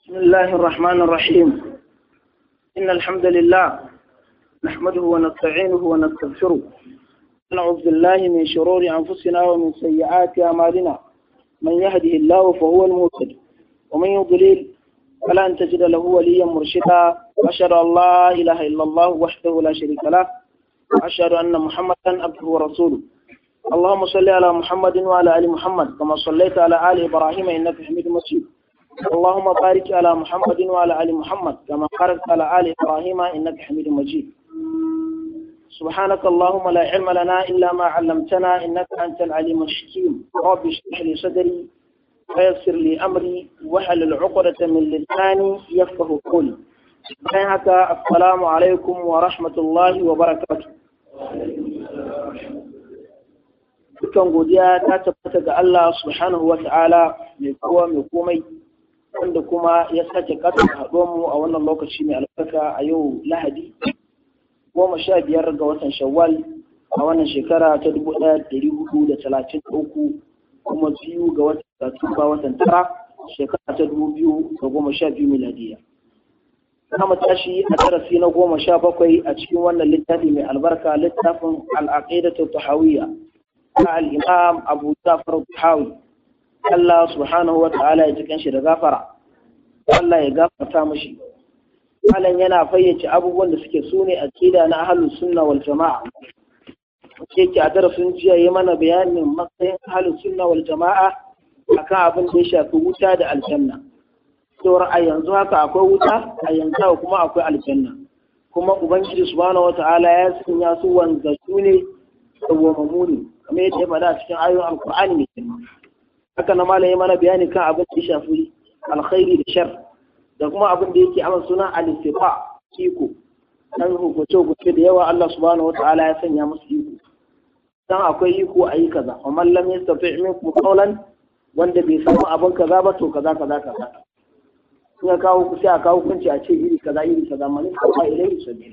بسم الله الرحمن الرحيم. إن الحمد لله نحمده ونستعينه ونستغفره ونعوذ بالله من شرور أنفسنا ومن سيئات أعمالنا. من يهده الله فهو المهتد ومن يضلل فلن تجد له وليا مرشدا. أشهد أن لا إله إلا الله وحده لا شريك له وأشهد أن محمدا عبده ورسوله. اللهم صل على محمد وعلى آل محمد كما صليت على آل إبراهيم إنك حميد مجيد. اللهم بارك على محمد وعلى آل محمد كما باركت على آل إبراهيم إنك حميد مجيد. سبحانك اللهم لا علم لنا إلا ما علمتنا إنك أنت العليم الحكيم. رب اشرح لي صدري ويسر لي أمري واحلل عقدة من لساني يفقهوا قولي. السلام عليكم ورحمة الله وبركاته. Dukkan godiya ta tabbata ga Allah subhanahu wa ta'ala mai kowa mai komai, wanda kuma ya sake ƙasar haɗuwarmu a wannan lokaci mai albarka a yau Lahadi 15 ga watan Shawwal a wannan shekara ta 1433 kuma 2 ga watan Satumba watan tara shekara ta 2012 miladiya. Kama tashi a darasi na 17 a cikin wannan littafi mai albarka, littafin al-aqidatu tahawiyya al-imam Abu Ja'far al-Tahawi. Allah subhanahu wa ta'ala ya jikan shi da gafara, Allah ya gafarta mashi. Malam yana fayyace abubuwan da suke sune aqida na ahlus sunna wal jama'a. Wace yake a darasin jiya yi mana bayanin matsayin ahlus sunna wal jama'a akan abin da ya shafi wuta da aljanna. Saboda a yanzu haka akwai wuta, a yanzu kuma akwai aljanna. Kuma Ubangiji subhanahu wa ta'ala ya sanya su wanzatu ne da wamamuni, kamar yadda ya faɗa a cikin ayoyin Alƙur'ani mai girma. Haka na malam ya mana bayani kan abin da ya shafi alkhairi da shar, da kuma abin da yake amma suna al-istifa, iko. Dan hukunce da yawa Allah subhanahu wataala ya sanya musu iko. Dan akwai iko a yi kaza, wa man lam yastati' minkum qawlan, wanda bai samu abin kaza ba to kaza. Sun ya kawo ku sai a kawo kunci a ce iri kaza mani ko ilai sabila.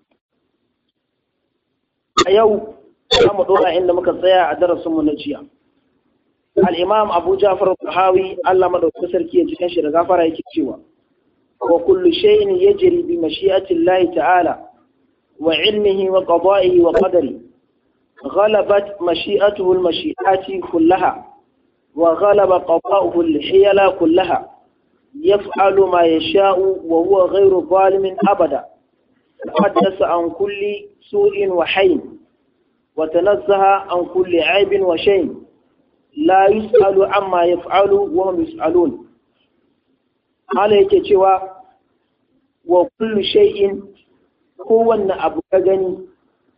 A yau za mu dora inda muka tsaya a darasinmu na jiya. Al-Imam Abu Ja'far al-Tahawi, Allah madaukakin sarki ya jikan shi da gafara, yake cewa wa kullu shay'in yajri bi mashi'ati Allah ta'ala wa 'ilmihi wa qada'ihi wa qadari ghalabat mashi'atuhu al-mashi'ati kullaha wa ghalaba qada'uhu al-hiyala kullaha yaf'alu ma yasha'u wa huwa ghayru zalimin abada haddasa an kulli su'in wa hayn وتنزه عن كل عيب وشيء لا يسأل عما يفعل وهم يسألون. قال yake cewa wa kullu shay'in, kowanne abu ka gani,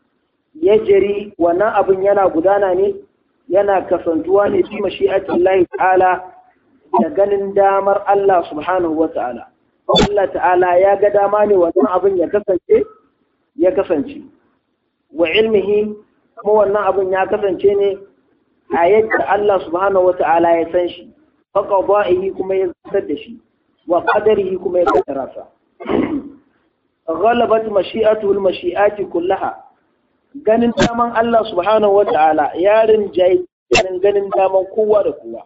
yajri, wannan abun yana gudana ne, yana kasantuwa ne fi mashi'atillahi ta'ala, da ganin damar Allah subhanahu wa ta'ala. Allah ta'ala ya ga dama ne wannan abun ya kasance wa ilmihi, kuma wannan abin ya kasance ne a yadda Allah subhanahu wa ta'ala ya san shi, faka ba'ihi kuma ya zartar da shi, wa qadarihi kuma ya kaddara sa. Ghalabat mashi'atul mashi'ati kullaha, ganin daman Allah subhanahu wa ta'ala ya rinjayi ganin daman kowa da kowa.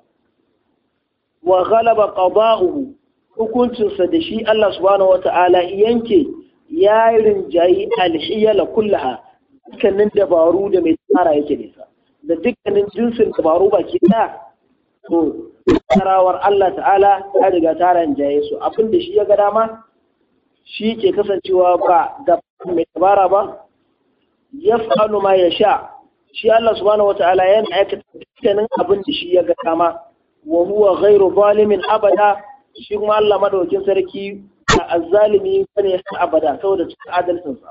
Wa ghalaba qada'uhu, hukuncinsa da shi Allah subhanahu wa ta'ala yanke ya rinjayi alhiyala kullaha, dukkanin dabaru da mai tsara yake nisa, da dukkanin jinsin dabaru baki ɗaya, to tsarawar Allah ta'ala ya riga ta ranjaye su. Abin da shi ya ga dama shi ke kasancewa ba da mai dabara ba. Ya fa'alu ma ya sha, shi Allah subhanahu wa ta'ala yana aikata dukkanin abin da shi ya ga dama, wa huwa ghairu zalimin abada, shi kuma Allah madaukakin sarki a azzalimi bane abada, saboda cikin adalcinsa.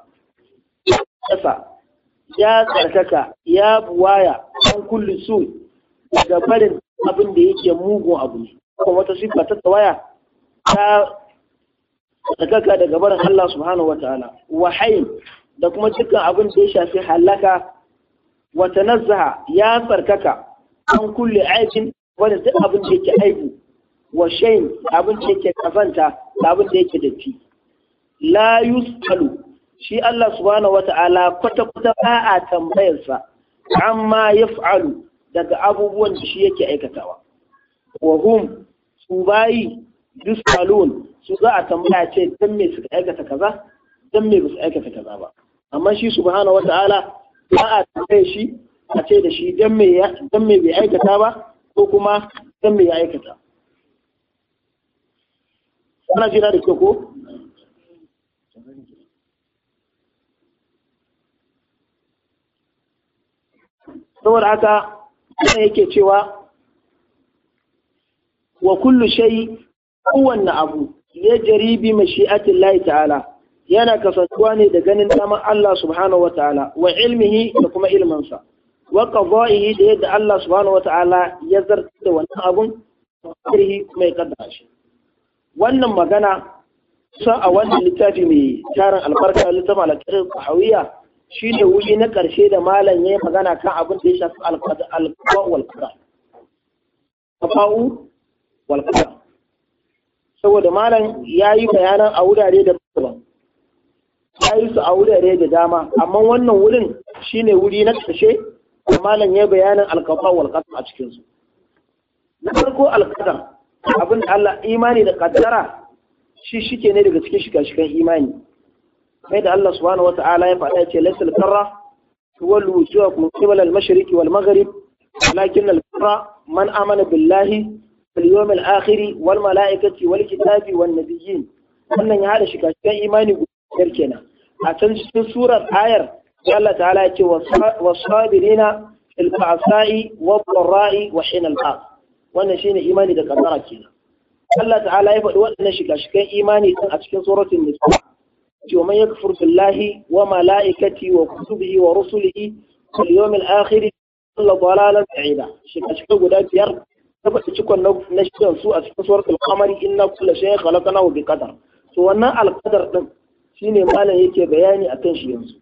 Ya tsarkaka, ya buwaya an kulli su daga barin abin da yake mugun abu ne, kuma wata sifa ta tsawaya ta tsarkaka daga barin Allah subhanahu wa ta'ala. Wahayin, da kuma dukkan abin da ya shafi halaka. Wa tanazzaha, ya tsarkaka an kulli aikin, wanda duk abin da yake aibu. Wa shayin, abin da yake kazanta da abin da yake datti. La yus'alu, shi Allah subhanahu wata'ala kwata-kwata ba a tambayarsa amma ya fa'alu daga abubuwan da shi yake aikatawa. Wa hum, su bayi, yus'alun, su za a tambaya ce dan me suka aikata kaza dan me ba su aikata kaza ba. Amma shi subhanahu wata'ala ba a tambaye shi a ce da shi dan me bai aikata ba ko kuma dan me ya aikata. Ana jira da kyau ko? Saboda haka ana yake cewa wa kullu shay kowanne abu ya jaribi mashi'atin Allah ta'ala yana kasantuwa ne da ganin daman Allah subhanahu wata'ala wa ilmihi da kuma ilmansa wa qada'ihi da yadda Allah subhanahu wata'ala ya zarta da wannan abun sirri mai kaddara shi. Wannan magana sa a wannan littafi mai tarin albarka littafin al-Qadir Tahawiyya shine wuri na karshe da malam yayi magana kan abin da ya shafi al-qada wal qadar. Qada'u wal qadar. Saboda malam yayi bayanan a wurare da daban. Yayi su a wurare da dama, amma wannan wurin shine wuri na karshe da malam yayi bayanan al-qada wal qadar a cikin su. Na farko al-qadar abin da Allah imani da kaddara shi shike ne daga cikin shika-shikan imani. Sai da Allah subhanahu wata'ala ya faɗa ce laysal karra tuwallu wujuhakum qibala al-mashriqi wal maghrib walakin al-karra man amana billahi wal yawmil akhir wal malaikati wal kitabi wan nabiyyin. Wannan ya hada shika-shikan imani guda kenan. A can cikin surar ayar Allah ta'ala ya ce was-sabirina fil ba'sa'i wad-dharra'i wa hina al-ba'th. Wannan shine imani da kaddara kenan. Allah ta'ala ya faɗi waɗannan shika-shikan imani din a cikin suratul nisa. ومن يكفر بالله وملائكته وكتبه ورسله واليوم الآخر إلا ضلالا بعيدا. شكا غدا بيار تبقى تشكو نشتن سوء في سورة القمر إن كل شيء خلقناه بقدر. wannan alqadar din shine malam yake bayani akan shi yanzu.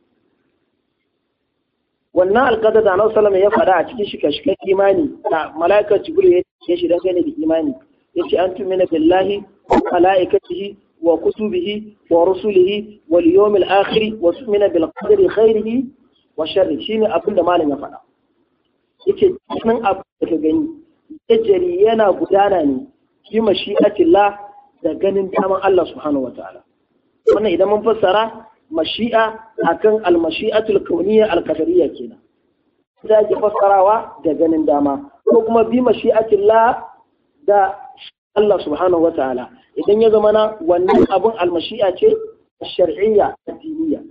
Wannan alqadar da Annabi sallallahu alaihi wasallam ya faɗa a cikin shika-shikan imani da malaikar Jibril ya ce shi dangane da imani yace an tumina billahi wa malaikatihi وكتبه ورسله واليوم الآخر وتؤمن بالقدر خيره وشره شيء أبدا ما لنا فعلا yake cikin abu da ka gani tajari yana gudana ne fi mashi'atillah da ganin daman Allah subhanahu wataala. Wannan idan mun fassara mashi'a akan al-mashi'atul kauniyya al-qadariyya kenan, da ke fassarawa da ganin dama ko kuma bi mashi'atillah da Allah subhanahu wataala idan ya zama na wannan abun almashi'a ce shar'iyya addiniya.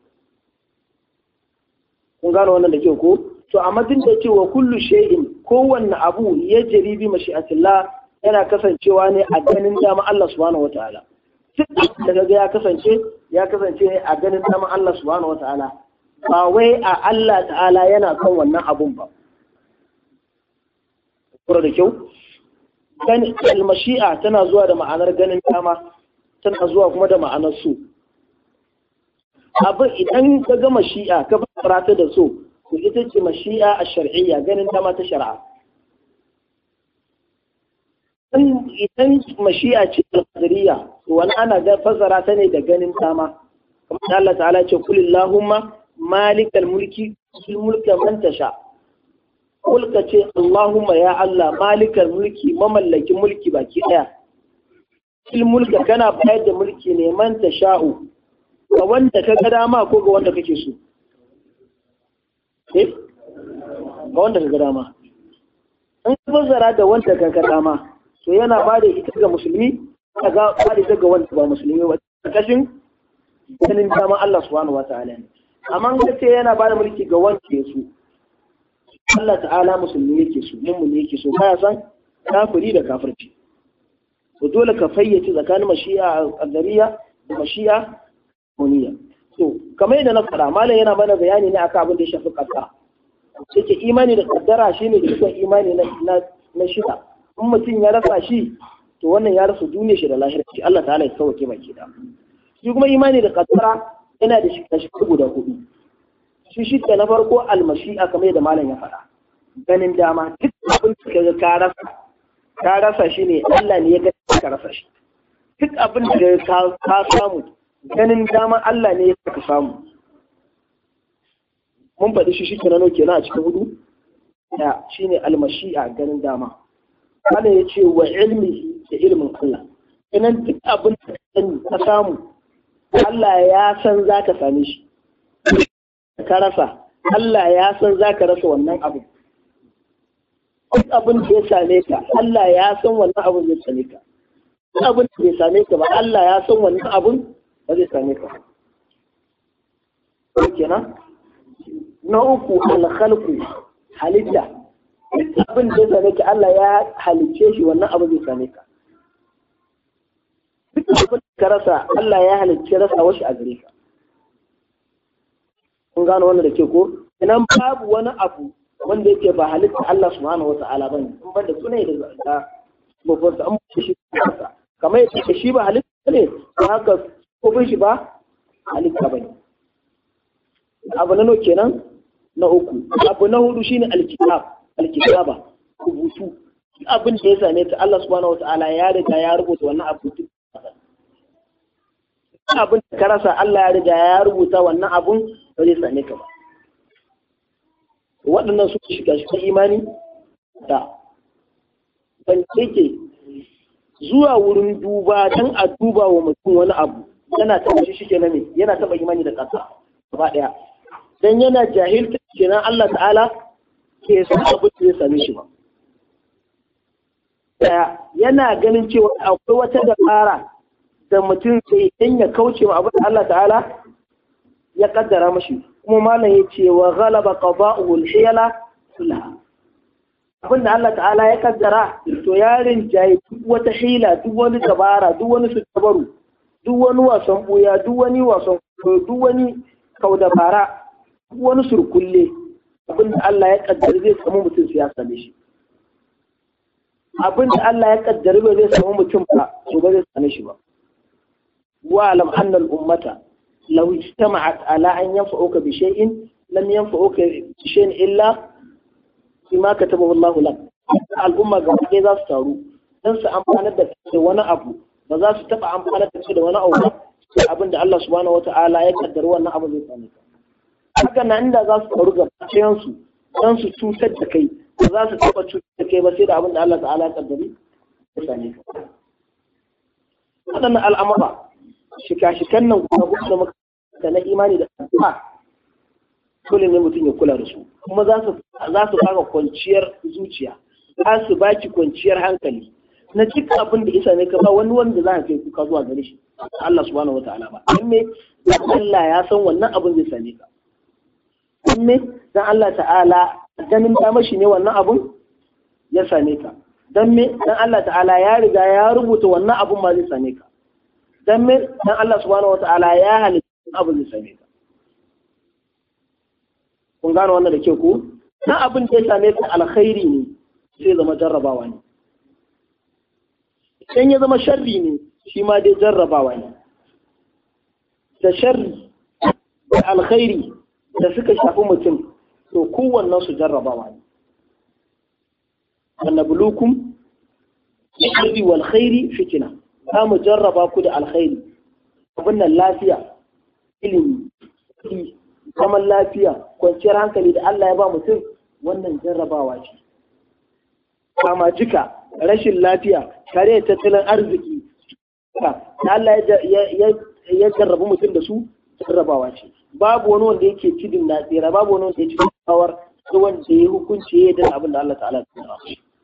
Kun gano wannan da kyau ko? To amma din da cewa kullu shay'in kowanne abu ya jari bi mashi'atillah yana kasancewa ne a ganin dama Allah subhanahu wataala. Duk da kaga ya kasance ne a ganin dama Allah subhanahu wataala. Ba wai a Allah ta'ala yana kan wannan abun ba. Kura da kyau? Al-mashi'a tana zuwa da ma'anar ganin dama, tana zuwa kuma da ma'anar so. Abin idan ka ga mashi'a ka fara ta da so, to ita ce mashi'a a shar'iyya ganin dama ta shari'a. Idan mashi'a ce al-qadariyya, to wani ana fassara ta ne da ganin dama. Kamar Allah ta'ala ce kulillahumma malikal mulki tul mulka man tasha. Kulka ce Allahumma ya Allah malikar mulki mamallakin mulki baki daya. Il mulka kana bayar da mulki ne man ta sha'u ga wanda ka ga dama ko ga wanda kake so. Ga wanda ka ga dama. In ka fassara da wanda ka ga dama to yana ba da ita ga musulmi ka ga ba da ita ga wanda ba musulmi ba. Kashin ganin dama Allah subhanahu wataala ne. Amma in ka ce yana ba da mulki ga wanda ya so. Allah ta'ala musulmi yake so, mummuni yake so, baya san kafiri da kafirci. To dole ka fayyace tsakanin mashi'a qadariyya da mashi'a kauniyya. To kamar yadda na faɗa malam yana mana bayani ne akan abin da ya shafi kaddara. Yake imani da kaddara shine dukkan imani na shida. In mutum ya rasa shi to wannan ya rasa duniyar shi da lahira. Allah ta'ala ya sauke baki da. Shi kuma imani da kaddara yana da shi guda hudu. Shi na farko almashi'a kamar yadda malam ya faɗa ganin dama duk abin da ka rasa shi ne Allah ne ya ga ka rasa shi. Duk abin da ka samu ganin dama Allah ne ya ka samu. Mun faɗi shi kenan kenan a cikin hudu ya shine almashi'a ganin dama. Allah ya ce wa ilmihi da ilmin Allah idan duk abin da ka samu Allah ya san za ka same shi ka rasa Allah ya san za ka rasa wannan abu duk abin da ya same ka Allah ya san wannan abin zai same ka duk abin da bai same ka ba Allah ya san wannan abin ba zai same ka kenan na uku al-khalqu halitta duk abin da ya same ka Allah ya halicce shi wannan abin zai same ka duk abin da ka rasa Allah ya halicce rasa washi a gare ka kun gano wannan da ke ko idan babu wani abu wanda yake ba halitta Allah subhanahu wata'ala bane in banda sunai da babban an shi kansa kamar yadda shi ba halitta ne haka kofin shi ba halitta bane abu na nawa kenan na uku abu na hudu shine alkitaba rubutu abin da ya same ta Allah subhanahu wata'ala ya riga ya rubuta wannan abu abin da ka rasa Allah ya riga ya rubuta wannan abun ba zai same ka ba waɗannan su shiga shi imani da ban yake zuwa wurin duba dan a duba wa mutum wani abu yana taɓa shi kenan ne yana taɓa imani da ƙasa gaba ɗaya dan yana jahilta kenan Allah ta'ala ke san abu da zai same shi ba yana ganin cewa akwai wata dabara da mutum sai dan ya kauce wa abin da Allah ta'ala ya kaddara mashi kuma malam ya ce wa ghalaba qada'uhu al-hiyala sulha abin da Allah ta'ala ya kaddara to yarin jayi duk wata hila duk wani dabara duk wani dabaru duk wani wasan buya duk wani wasan duk wani kaudabara duk wani surkulle abin da Allah ya kaddara zai samu mutum sai ya same shi abin da Allah ya kaddara ba zai samu mutum ba to ba zai same shi ba wa'lam anna al-ummata law ijtama'at ala an yanfa'uka bi shay'in lam yanfa'uka bi shay'in illa bima katabahu Allah lak al'umma ga kai za su taru dan su amfana da wani abu ba za su taba amfana da wani abu sai abin da Allah subhanahu wata'ala ya kaddara wannan abu zai same ka haka nan inda za su taru ga cikin su dan su cutar da kai ba za su taba cutar da kai ba sai da abin da Allah ta'ala ya kaddari ya same ka waɗannan al'amura shika-shikan nan kuma da muka na imani da addu'a dole ne mutum ya kula da su kuma za su fara kwanciyar zuciya za su baki kwanciyar hankali na cikin abin da isa ne ka ba wani wanda za ka kai kuka zuwa gare shi Allah subhanahu wataala ba dan me Allah ya san wannan abin zai same ka dan me dan Allah ta'ala ganin da mashi ne wannan abin ya same ka dan me dan Allah ta'ala ya riga ya rubuta wannan abin ma zai same ka dan me dan Allah subhanahu wata'ala ya halitta abin da same ka kun gano wannan da ke ku dan abin da ya same ka alkhairi ne sai zama jarrabawa ne idan ya zama sharri ne shi ma dai jarrabawa ne da sharri da alkhairi da suka shafi mutum to kowannen su jarrabawa ne annablukum sharri wal khairi fitna za mu jarraba ku da alkhairi abin nan lafiya ilimi zaman lafiya kwanciyar hankali da Allah ya ba mutum wannan jarrabawa ce kama jika rashin lafiya kare tattalin arziki da Allah ya jarrabu mutum da su jarrabawa ce babu wani wanda yake cidin na tsira babu wani wanda ya ci kawar da wanda ya hukunci ya da abin da Allah ta'ala ya tsara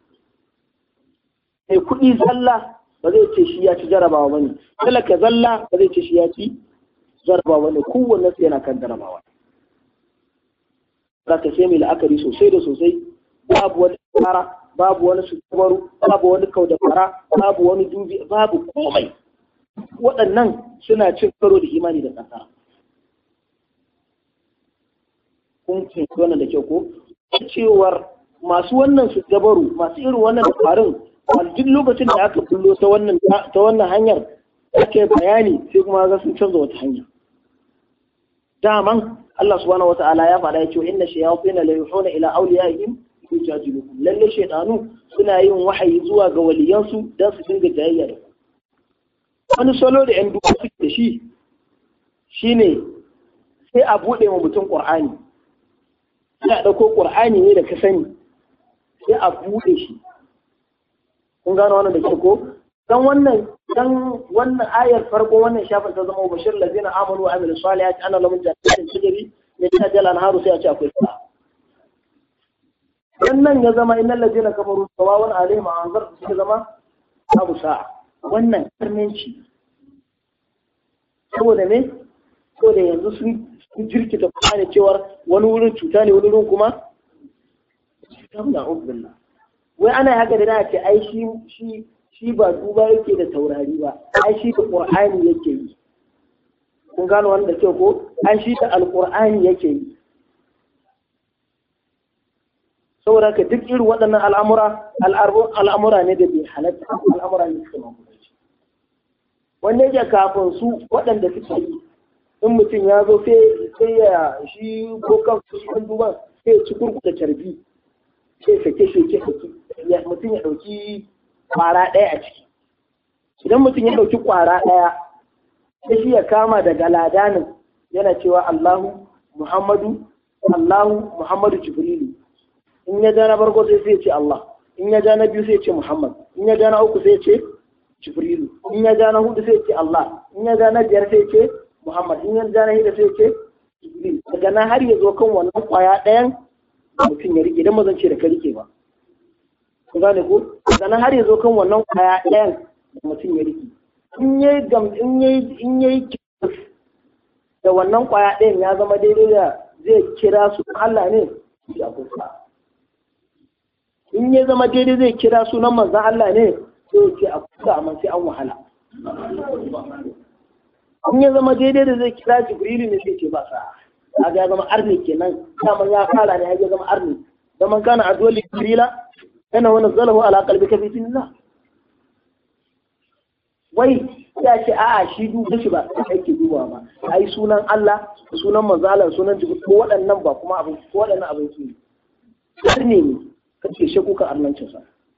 sai kuɗi zalla ba zai ce shi ya ci jarabawa ba ne talaka zalla ba zai ce shi ya ci jarabawa ne kowanne su yana kan jarabawa za ka sai mai la'akari sosai da sosai babu wani fara babu wani sukabaru babu wani kaudafara babu wani dubi babu komai waɗannan suna cin karo da imani da ƙasa kun ce wannan da kyau ko cewar masu wannan sukabaru masu irin wannan farin a duk lokacin da aka kullo ta wannan hanyar ake bayani sai kuma ga sun canza wata hanya daman Allah subhanahu wata'ala ya faɗa ya ce inna shayatin la yuhuna ila awliyaihim yujadilukum lalle shaytanu suna yin wahayi zuwa ga waliyansu dan su dinga jayayya da wani salo da yan duka suke da shi shine sai a bude wa mutum Qur'ani sai a dauko Qur'ani ne da ka sani sai a bude shi kun gano wannan da ke ko wannan ayar farko wannan shafin ta zama bashir lazina amanu wa amilu salihati ana lahum jannatin tajri min tahtiha al-anharu sai a ce akwai sa wannan ya zama innal ladina kafaru sawa'un alaihim anzar sai zama abu sa'a wannan karnanci saboda me saboda yanzu sun jirkita kuma cewar wani wurin cuta ne wani wurin kuma cuta na ubillah wai ana haka da na ce ai shi ba duba yake da taurari ba ai shi da qur'ani yake yi kun gano wanda ke ko ai shi da alqur'ani yake yi saboda ka duk irin waɗannan al'amura ne da bai halatta al'amura ne suka mamulanci wanda yake kafin su waɗanda suke yi in mutum ya zo sai ya shi ko kan su kan duban sai ya ci kurkuta carbi sai sake mutum ya ɗauki kwara ɗaya a ciki idan mutum ya ɗauki kwara ɗaya sai shi ya kama daga ladanin yana cewa Allahu Muhammadu Jibrilu in ya ja na farko sai ce Allah in ya ja na biyu sai ce Muhammad in ya ja na uku sai ce Jibrilu in ya ja na hudu sai ce Allah in ya ja na biyar sai ce Muhammad in ya ja na shida sai ce Jibril daga nan har ya zo kan wannan kwaya ɗayan mutum ya rike idan mazan ce da ka rike ba ku gane ko sannan har ya zo kan wannan kwaya ɗayan da mutum ya riki in yayi da wannan kwaya ɗayan ya zama daidai da zai kira su Allah ne ya kusa in ya zama daidai zai kira sunan manzon Allah ne sai ce a kusa amma sai an wahala in ya zama daidai da zai kira Jibrilu ne sai ce ba sa kaga ya zama arni kenan kamar ya fara ne ya zama arni zaman kana addu'a Jibrila yana wani zalahu ala kalbi ka fitin Allah wai ya ce a'a shi duba shi ba ake duba ba ai sunan Allah sunan manzala sunan jibril ko waɗannan ba kuma abin ko waɗannan abin su har ne kace shi kuka arnancin sa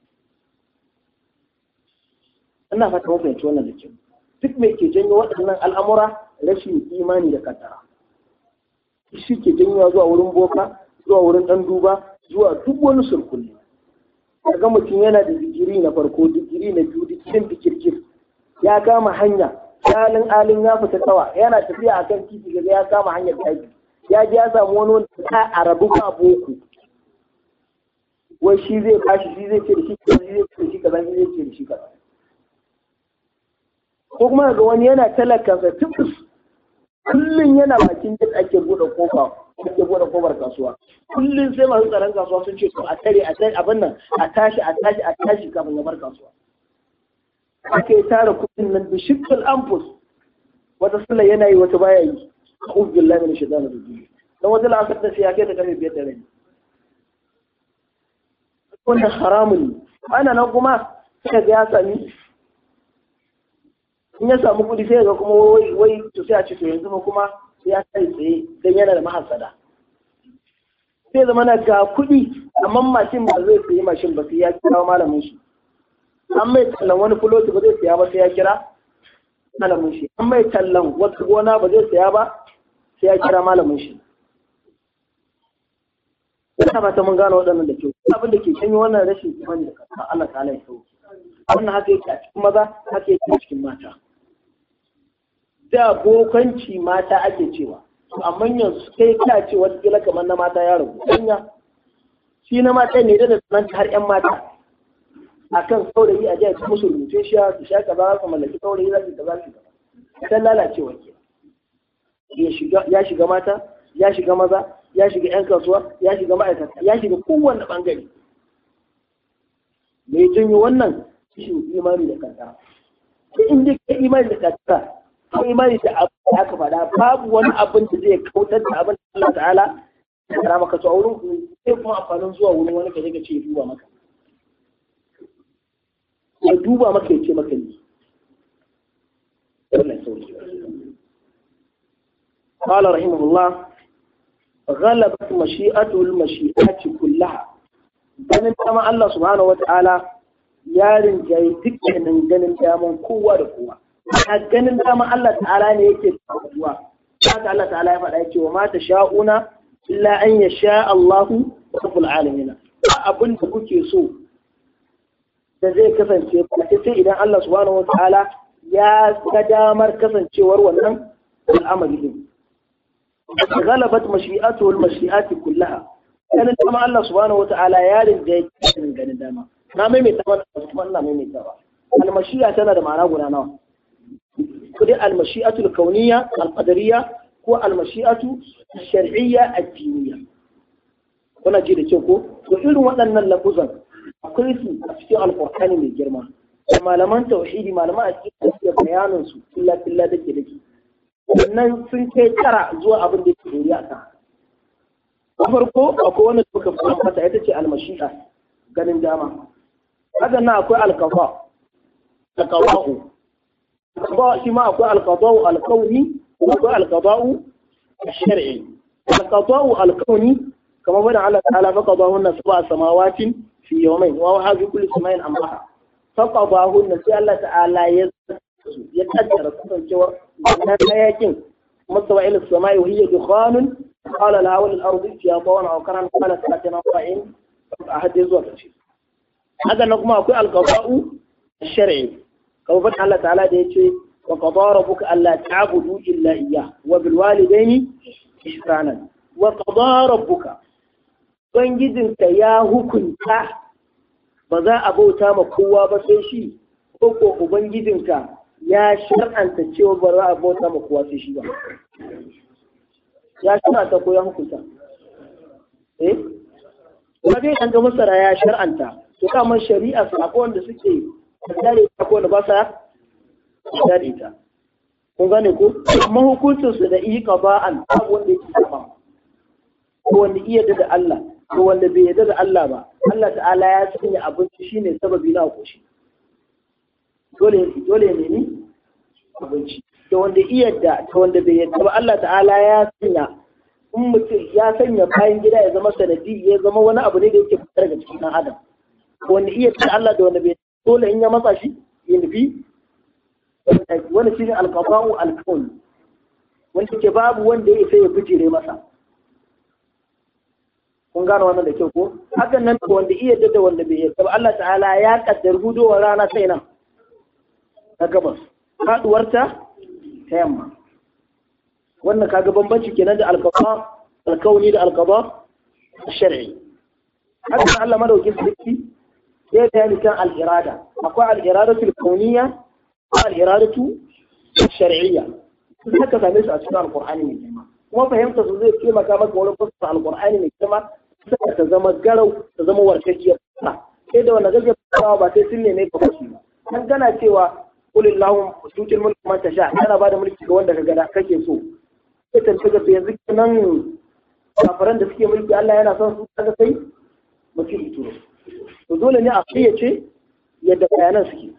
ina fata mun fahimci wannan da kyau duk mai ke janyo waɗannan al'amura rashin imani da kaddara shi ke janyo zuwa wurin boka zuwa wurin dan duba zuwa duk wani surkulli kaga mutum yana da digiri na farko digiri na biyu digirin dikirkir ya kama hanya alin ya fita tsawa yana tafiya akan titi ga ya kama hanyar daji ya ji ya samu wani wanda ta arabu ba boko wai shi zai bashi shi zai ce da shi kaza shi zai ce da shi kaza shi zai ce da shi kaza ko kuma ga wani yana talakansa tubus kullum yana bakin da ake bude kofar kasuwa kullum sai masu tsaron kasuwa sun ce to a tare abin nan a tashi kafin ya bar kasuwa ake tara kudin nan da shikul anfus wata sallah yana yi wata baya yi a'udhu billahi minash shaitani rajim dan wata la'asar da sai ya kai ta karfe 5 da rabi wannan haramun ana nan kuma sai ga ya sami in ya samu kudi sai ga kuma wai to sai a ce to yanzu kuma ya kai tsaye dan yana da mahasada sai zama na ga kudi amma mashin ba zai sayi mashin ba sai ya kawo malamin shi an mai tallan wani fuloti ba zai saya ba sai ya kira malamin shi an mai tallan wata gona ba zai saya ba sai ya kira malamin shi ina ba ta mun gano waɗannan da kyau abin da ke canyi wannan rashin imani da kasa Allah ta'ala ya sauke wannan haka yake a cikin maza haka yake a cikin mata da bokanci mata ake cewa amma yanzu kai ka ce wata kila kamar na mata ya rabu hanya shi na mata ne da nan har yan mata akan saurayi a jiya musu rubuce shi su sha kaza su mallaki saurayi za su kaza su kaza dan lalacewa ke ya shiga mata ya shiga maza ya shiga yan kasuwa ya shiga ma'aikata ya shiga kowanne bangare me janyo wannan shi imani da kanta sai in dai kai imani da kanta ko imani da abu da aka faɗa babu wani abin da zai kautar da abin da Allah ta'ala ya kara maka to a wurin sai kuma amfanin zuwa wurin wani kaje ka ce duba maka ya duba maka ya ce maka ne قال رحمه الله غلبت مشيئته المشيئات كلها ganin dama Allah subhanahu wata'ala ya rinjaye dukkanin ganin daman kowa da kowa a ganin dama Allah ta'ala ne yake faruwa haka Allah ta'ala ya faɗa yake wa ma sha'una illa an yasha Allahu rabbul alamin abin da kuke so da zai kasance ba sai idan Allah subhanahu wataala ya ga damar kasancewar wannan al'amari din galabat mashi'atu wal mashi'ati kullaha ganin dama Allah subhanahu wataala ya rinda yake ganin dama na maimaita wannan na maimaita ba al-mashi'a tana da ma'ana guda nawa ko dai al-mashi'atu al-kauniyya al-qadariyya ko al-mashi'atu al-shar'iyya ad-diniyya kuna ji da kyau ko to irin waɗannan lafuzan akwai su a cikin alqur'ani mai girma malaman tauhidi malaman aqida suke bayanin su illa dake sannan sun kai tara zuwa abin da yake doriya a kan farko akwai wanda suka fata ita ce al-mashi'a ganin dama haka nan akwai al-qada al-qada'u shi ma akwai al-qada'u al-kauni akwai al-qada'u al-shar'i al-qada'u al-kauni kamar bada Allah ta'ala faqadahunna sab'a samawatin fi yawmayn wa hadhi kulli samain amraha faqadahunna sai Allah ta'ala ya kaddara kasancewar wannan hayakin mastawa ila samai wa hiya dukhanun qala laha wal ardi ya tawana aw karan qala satina fa'in ahadith zuwa kace haka nan kuma akwai al-qada'u ash-shar'i kamar bada Allah ta'ala da yace wa qadara rabbuka alla ta'budu illa iyyah wa bil walidayni ihsanan wa qadara rabbuka ubangijinka ya hukunta ba za a bauta ma kowa ba sai shi ko ubangijinka ya shar'anta cewa ba za a bauta ma kowa sai shi ba ya shar'anta ko ya hukunta kuma dai an ga masara ya shar'anta to kamar shari'a su akwai wanda suke dare ta ko da ba sa dare ta kun gane ko amma hukuncin su da iqaba'an babu wanda yake sama ko wanda iya da Allah ko wanda bai yarda da Allah ba Allah ta'ala ya sanya abinci shine sababi na koshi dole ne ni abinci to wanda iya da to wanda bai yarda ba Allah ta'ala ya sanya in mutum ya sanya bayan gida ya zama sanadi ya zama wani abu ne da yake fitar daga cikin dan adam ko wanda iya da Allah da wanda bai dole in ya matsa shi ya nufi wani shine al-qada'u al-kawn wanda ke babu wanda ya sai ya bijire masa kun gane wannan da kyau ko hakan nan ko wanda iya da wanda bai yarda ba Allah ta'ala ya kaddar hudowar rana sai nan ta gabas faduwarta ta yamma wannan kaga bambanci kenan da al-qada al-kauni da al-qada al-shar'i hakan Allah madaukin sarki ya bayani kan al-irada akwai al-iradatu al-kauniyya wa al-iradatu al-shar'iyya haka same su a cikin al-Qur'ani mai girma kuma fahimta su zai taimaka maka wurin fassara al-Qur'ani mai girma sai ta zama garau ta zama warkakkiyar sai da wanda kake fasawa ba sai sun neme ka fasu ba dan kana cewa qulillahu tutil mulku man tasha kana bada mulki ga wanda kaga kake so sai tantance ga yanzu nan kafaran da suke mulki Allah yana son su kaga sai mutum ito to dole ne a fiyace yadda bayanan suke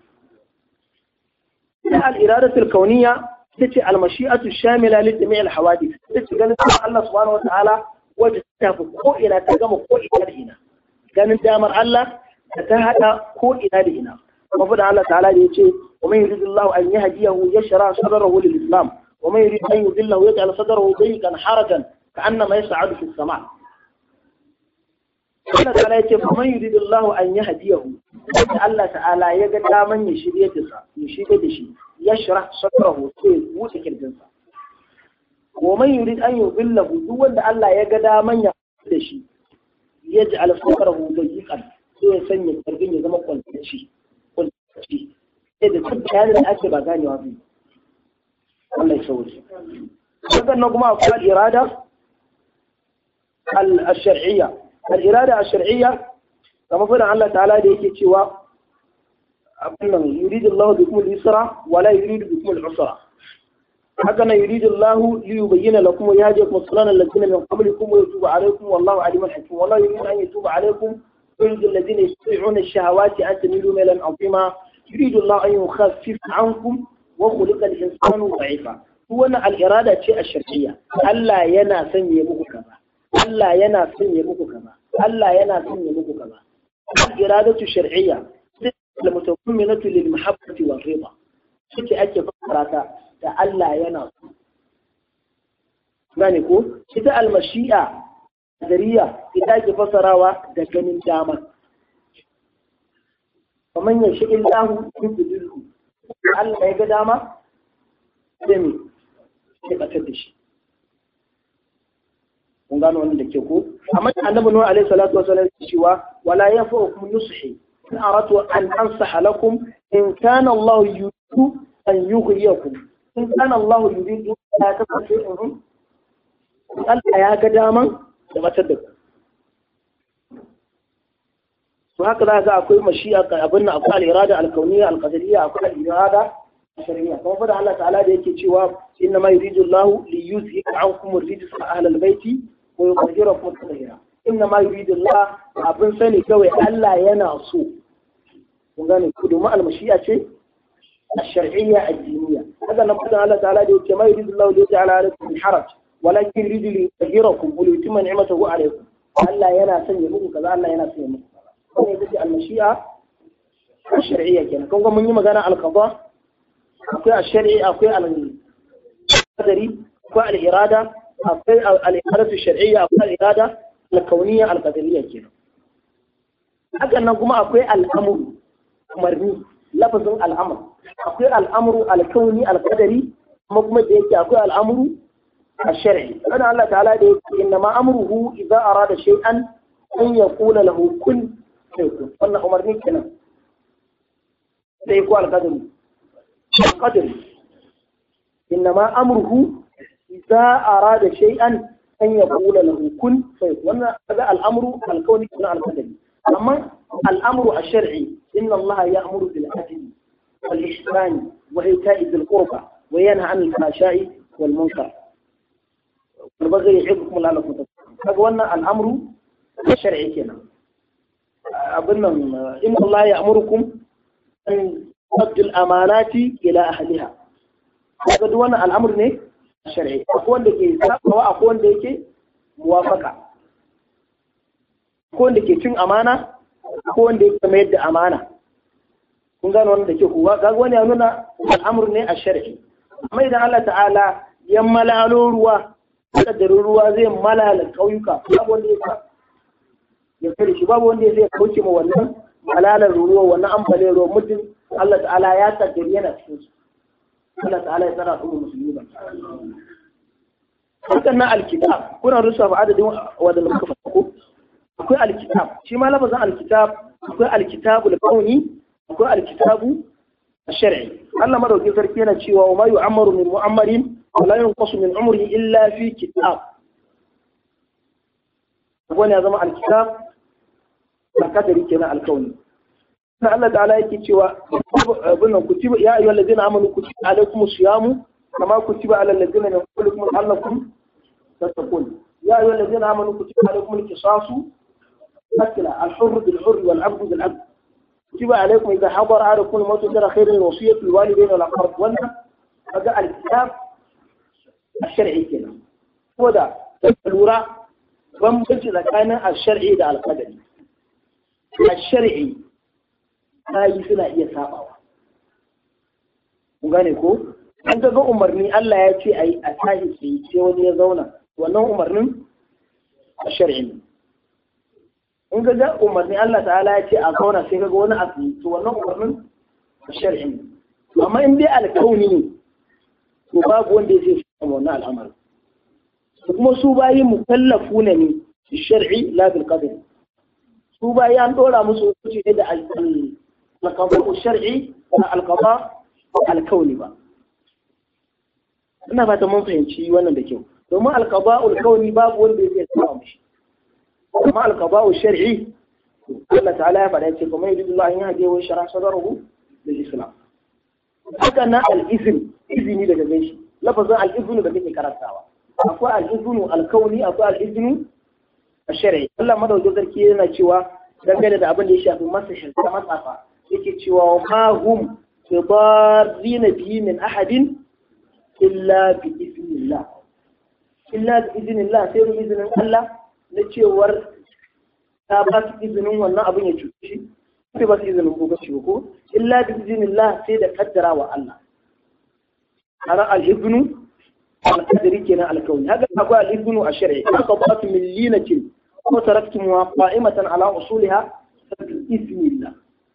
ya al-iradatu al-kawniyya tace al-mashi'atu shamila li jami' al-hawadith tace ganin Allah subhanahu wa ta'ala wajen tafi ko ina ta gama ko ina da ina ganin damar Allah da ta hada ko ina da ina kuma fa da Allah ta'ala da yace wa man yuridillahu an yahdiyahu yashra sadrahu lil islam wa man yurid an yudillahu yaj'al sadrahu dayqan harajan ka'annama yas'adu fis sama' Allah ta'ala yace wa man yuridillahu an yahdiyahu Allah ta'ala ya ga daman ya shirye da shi yashra sadrahu sai wuce kirjinsa ومن يريد أن يضله دون الله يجد من يقدش يجعل فقره ضيقا سوى سنة التربية زي ما قلت شيء إذا كنت هذا الأكل بغاني وعظيم الله يسوي هذا النظام هو الإرادة الشرعية الإرادة الشرعية كما قال الله تعالى يقول شيء يريد الله بكم اليسر ولا يريد بكم العسر هكذا يريد الله ليبين لكم ويهديكم الصلاة الذين من قبلكم ويتوب عليكم والله عليم حكيم والله يريد أن يتوب عليكم ويريد الذين يستطيعون الشهوات أن تميلوا ميلا عظيما يريد الله أن يخفف عنكم وخلق الإنسان ضعيفا هو الإرادة شيء الشرعية ألا ينا سني بك كذا ألا ينا سني بك كذا ألا ينا سني بك كذا الإرادة الشرعية المتضمنة للمحبة والرضا شيء أكي فكرة da Allah yana so. Gane ko? Ita almashi'a dariya ita ke fasarawa da ganin dama. faman yashi illahu yudilhu Allah ya ga dama sai me sai batar da shi. kun gano wannan da ke ko amma annabi nuhu alaihi salatu wasallam cewa wala yafukum nusuhi in aratu an ansaha lakum in kana Allah yuridu an yughyikum in kana Allah yuridu ya kasance in Allah ya ga daman da batar da ku. to haka za ga akwai mashi'a abin nan akwai al-irada al-kauniyya al-qadariyya akwai al-irada al-shar'iyya kuma fa da Allah ta'ala da yake cewa inna ma yuridu Allah li yuzhiba ankum ar-rijsa ahla al-bayti wa yutahhirakum tatheera. inna ma yuridu Allah abin sani kawai Allah yana so kun gane ku domin al-mashi'a ce al-shar'iyya al-diniyya. haka nan fa Allah ta'ala da yake ma yuridu Allah li yaj'ala alaykum haraj walakin yuridu li yutahhirakum wa yutimma ni'matahu alaykum. Allah yana son ya muku kaza Allah yana son ya muku wannan ita ce al-mashi'a al-shar'iyya kenan. kun ga mun yi magana al-qada akwai al-shar'i akwai al-qadari akwai al-irada akwai al-irada al-shar'iyya akwai al-irada al-kauniyya al-qadariyya kenan. hakan nan kuma akwai al-amru umarni lafazin al-amr akwai al-amru al-kauni al-qadari kuma da yake akwai al-amru al-shar'i. kana Allah ta'ala da yake inna ma amruhu idza arada shay'an an yaqula lahu kun fayakun. wannan umarni kenan sai ko al-qadari القدر إنما أمره إذا أراد شيئا أن يقول له كن فيكون. هذا الأمر الكوني كنا القدر. أما الأمر الشرعي إن الله يأمر بالعدل والإحسان وإيتاء ذي القربى وينهى عن الفحشاء والمنكر والبغي يعظكم لعلكم تتقون. هذا الأمر الشرعي كنا إن الله يأمركم أن رد الأمانات إلى أهلها. هذا دون الأمر نه الشرعي. أكون لك سبب أكون لك موافقة. أكون لك تين أمانة أكون لك ميد أمانة. kun gano wannan da ke kuwa ga wani ya nuna al'amur ne a shar'i. amma idan Allah ta'ala ya malalo ruwa da ruwa zai malala kauyuka babu wanda ya kare shi babu wanda zai kauce ma wannan malalar ruwa wannan ambaliyar ruwa mutum Allah ta'ala ya kaddari yana cikin su. Allah ta'ala ya tsara kuma musulmi ba. hakan na alkitab kuna rusa ba adadin wanda muka faɗa akwai alkitab shi ma lafazin alkitab akwai alkitabul kauni akwai alkitabu ash-shar'i. Allah madauki sarki yana cewa wa ma yu'ammaru min mu'ammarin wa la yunqasu min umrihi illa fi kitab. wannan ya zama alkitab al-qadari kenan al-kauni. Allah ta'ala yake cewa abinnan kutiba ya ayyuhal ladina amanu kutiba alaykumus siyamu kama kutiba alal ladina min qablikum la'allakum tattaqun. ya ayyuhal ladina amanu kutiba alaykumul qisasu qatl al-hurr bil-hurr wal-'abd bil-'abd kutiba alaykum idha hadara ahadakum al-maut tara khayran wasiyatu lil-walidayn wal-aqrab. wannan kaga al-kitab al-shar'i kenan. koda lura bambanci tsakanin al-shar'i da al-qadari. al-shar'i bayi suna iya sabawa. kun gane ko an ga umarni Allah ya ce ayi a tashi sai wani ya zauna wannan umarnin a shar'i. in ga umarni Allah ta'ala ya ce a zauna sai kaga wani abu to wannan umarnin a shar'i. amma in dai alkauni ne to babu wanda zai samu wannan al'amari. kuma su bayi mukallafu ne bi shar'i la bil qadar. su bayi an dora musu hukunci ne da القضاء الشرعي القضاء الكوني ba. ina fata mun fahimci wannan da kyau domin alqada'ul kauni babu wanda zai tsaya mishi. amma alqada'ul shar'i Allah ta'ala ya faɗa ce kuma yadullahu an yahdi wa shara sadruhu lil islam. haka na al-izn izini daga gaishe lafazin al-izn da kake karantawa akwai al-izn al-kauni akwai al-izn al-shar'i. Allah madaukakin sarki yana cewa dangane da abin da ya shafi masa matsafa yake cewa ma hum bidarrina bihi min ahadin illa bi iznillah. illa bi iznillah sai da izinin Allah na cewar ta ba su izinin wannan abin ya cuce shi sai ba su izinin ko gaci ko illa bi iznillah sai da kaddara wa Allah. ana al-ibnu al-qadari kenan al-kauni. haka akwai al-ibnu ash-shar'i haka ba su min linatin wa taraktum qa'imatan ala usuliha bi iznillah.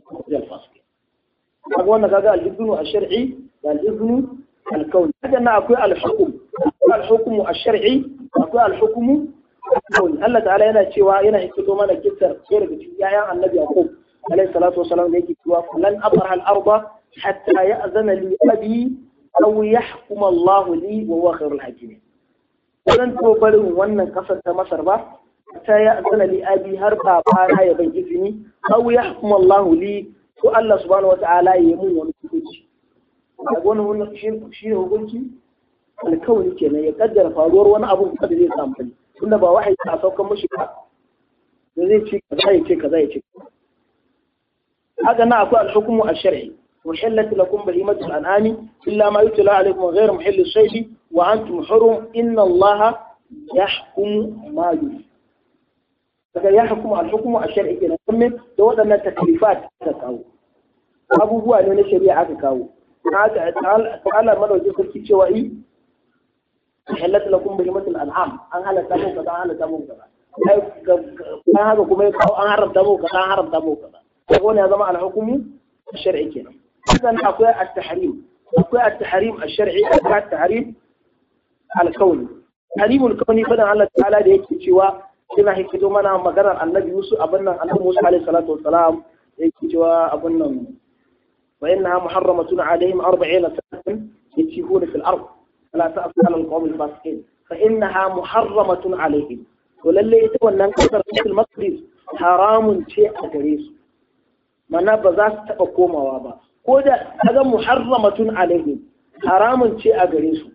mukhrij al-fasiqin kaga wannan kaga al-iznu ash-shar'i da al-iznu al-kawni kaga na akwai al-hukm ash-shar'i akwai al-hukm al-kawni Allah ta'ala yana cewa yana hikito mana kissar sai daga cikin yayan annabi Yaqub alayhi salatu wasalam da yake cewa lan abraha al-arda hatta ya'zana li abi aw yahkum Allah li wa huwa khairul hakimin zan to barin wannan kasar ta Masar ba ta ya'zana li abi har baba na ya ban izini aw yahkum Allah li ko Allah subhanahu wata'ala ya yi mun wani hukunci daga wannan shi ne hukunci alkawari kenan ya kaddara faruwar wani abu da zai samu ne tunda ba wahayi ta saukan mushi ba da zai ce kaza ya ce kaza ya ce haka na akwai al-hukmu ash-shar'i وحلت لكم بهيمة الأنعام إلا ما يتلى عليكم غير محل الصيد وأنتم حرم إن الله يحكم ما يريد. يحكم الحكم الشرعي كنا نسمي دوت أن التكليفات تكاو أبو هو أن الشريعة تكاو تعالى ما لو جبت كيشوائي حلت لكم بهيمة الأنعام أن هلا تمو كذا هلا تمو كذا أن هذا كم يكاو أن هرب تمو كذا هرب تمو كذا يقول هذا مع الحكم الشرعي كنا. إذن أقوى التحريم الشرعي أقوى التحريم الكوني التحريم الكوني فدن الله تعالى ده yake cewa ina hikito mana maganar annabi Yusuf annabi Musa alaihi salatu wassalam yake cewa abun nan wa innaha muharramatun alaihim 40 sanatan yatihuna fil ard la ta'sal al qawm al fasiqin fa innaha muharramatun alaihim to lalle ita wannan kasar cikin Masri haramun ce a gare su mana ba za su taba komawa ba ko da kaga muharramatun alaihim haramun ce a gare su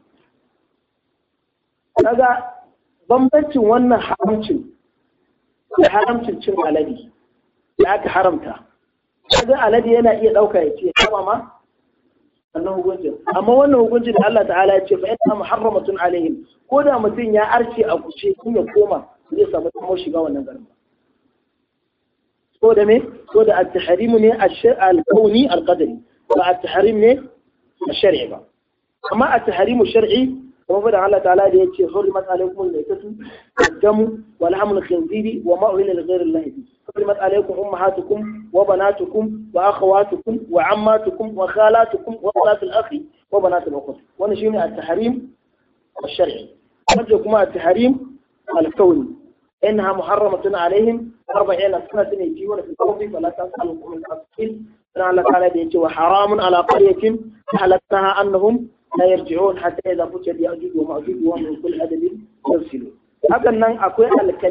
kaga bambancin wannan haramcin da haramcin cin alade da aka haramta kaga alade yana iya dauka ya ce kama ma wannan hukuncin amma wannan hukuncin da Allah ta'ala ya ce fa inna muharramatun alaihim ko da mutum ya arce a kuce kun ya koma zai samu damar shiga wannan garin ko da me ko da at-tahrim ne al-kauni al-qadari ba at-tahrim ne al-shar'i ba amma at-tahrim al-shar'i kuma fadan Allah ta'ala da yace hurrimat alaykum al-maytatu wad-damu wa lahmul khinziri wa ma uhilla li ghayri Allah bi hurrimat alaykum ummahatukum wa banatukum wa akhawatukum wa ammatukum wa khalatukum wa banatul akhi wa banatul ukht wannan shine at-tahrim al-shar'i kuma at-tahrim al-kauni إنها محرمة عليهم 40 سنة يجيون في الأرض فلا تسألوا من الأصل فنعلى تعالى بيته وحرام على قرية حلتها أنهم لا يرجعون حتى إذا فتت يأجوج ومأجوج ومن كل أدب يرسلون هذا النوع أقوى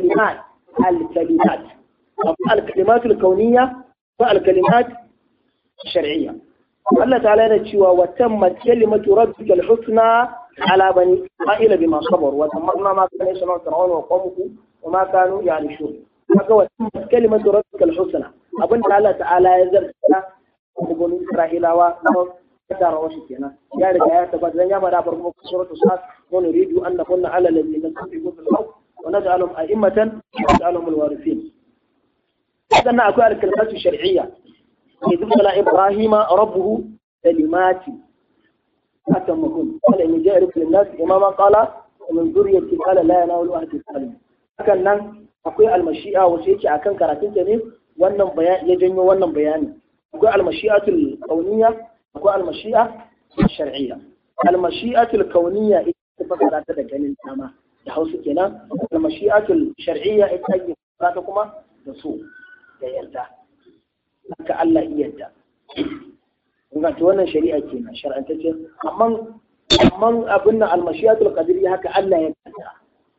الكلمات الكونية والكلمات الشرعية الله تعالى يقول وتمت كلمة ربك الحسنى على بني إسرائيل بما صبروا وتمرنا ما كان يصنع فرعون وقومه وما كانوا يعرشون haka wata kalimatu rabbikal husna abin da Allah ta'ala ya zarta ga bani Isra'ilawa ko tara wasu kenan ya riga ya tabbata dan ya bada farko suratul sad wa nuridu an nakunna ala alladhina tasbiqu fil ard wa naj'alhum a'immatan wa naj'alhum alwarithin idan akwai al-kalimatu shar'iyya idh qala ibrahima rabbuhu kalimati atammahun qala inni ja'iluka lin-nas imama qala min dhurriyyati qala la yanalu ahdi as-salim hakan nan akwai almashi'a wasu yake akan karatun ta ne wannan bayani ya janyo wannan bayani akwai almashi'atul kauniyya akwai almashi'a shar'iyya almashi'atul kauniyya ita ta fara ta da ganin dama da Hausa kenan almashi'atul shar'iyya ita ke fara kuma da so da yarda haka Allah ya yarda kun ga to wannan shari'a kenan shar'antacce amma abin nan almashi'atul qadariyya haka Allah ya yarda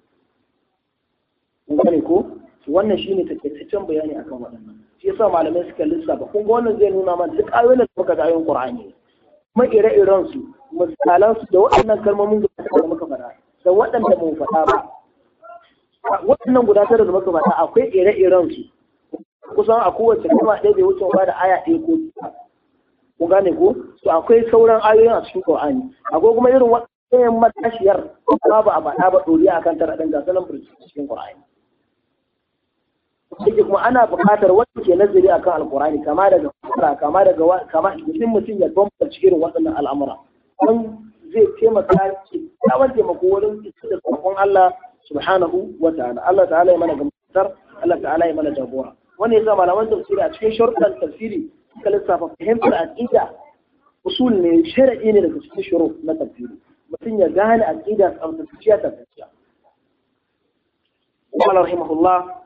gane ko wannan shine takaitaccen bayani akan waɗannan shi yasa malamai suka lissafa kun ga wannan zai nuna mana duk ayoyin da muka ga ayoyin Qur'ani kuma ire-iren su misalan su da waɗannan kalmomin da muka faɗa da waɗanda mun faɗa ba waɗannan guda tara da muka faɗa akwai ire-iren su kusan a kowace kalma ɗaya bai wuce ba da aya ɗaya ko ku gane ko to akwai sauran ayoyin a cikin Qur'ani akwai kuma irin waɗannan matashiyar ba a faɗa ba ɗoriya akan tara ɗan gasanan cikin Qur'ani yake kuma ana buƙatar wanda ke nazari akan alƙur'ani kama daga mutum ya bambance irin waɗannan al'amura don zai taimaka kyawun taimako wurin isar da sakon Allah subhanahu wa ta'ala Allah ta'ala ya mana gamsar Allah ta'ala ya mana jagora wannan yasa malaman tafsiri a cikin sharuɗan tafsiri suka lissafa fahimtar aqida usul ne shar'i ne daga cikin shuru na tafsiri mutum ya gane aqida tsaftatacciya tabbatacciya Allah rahimahullah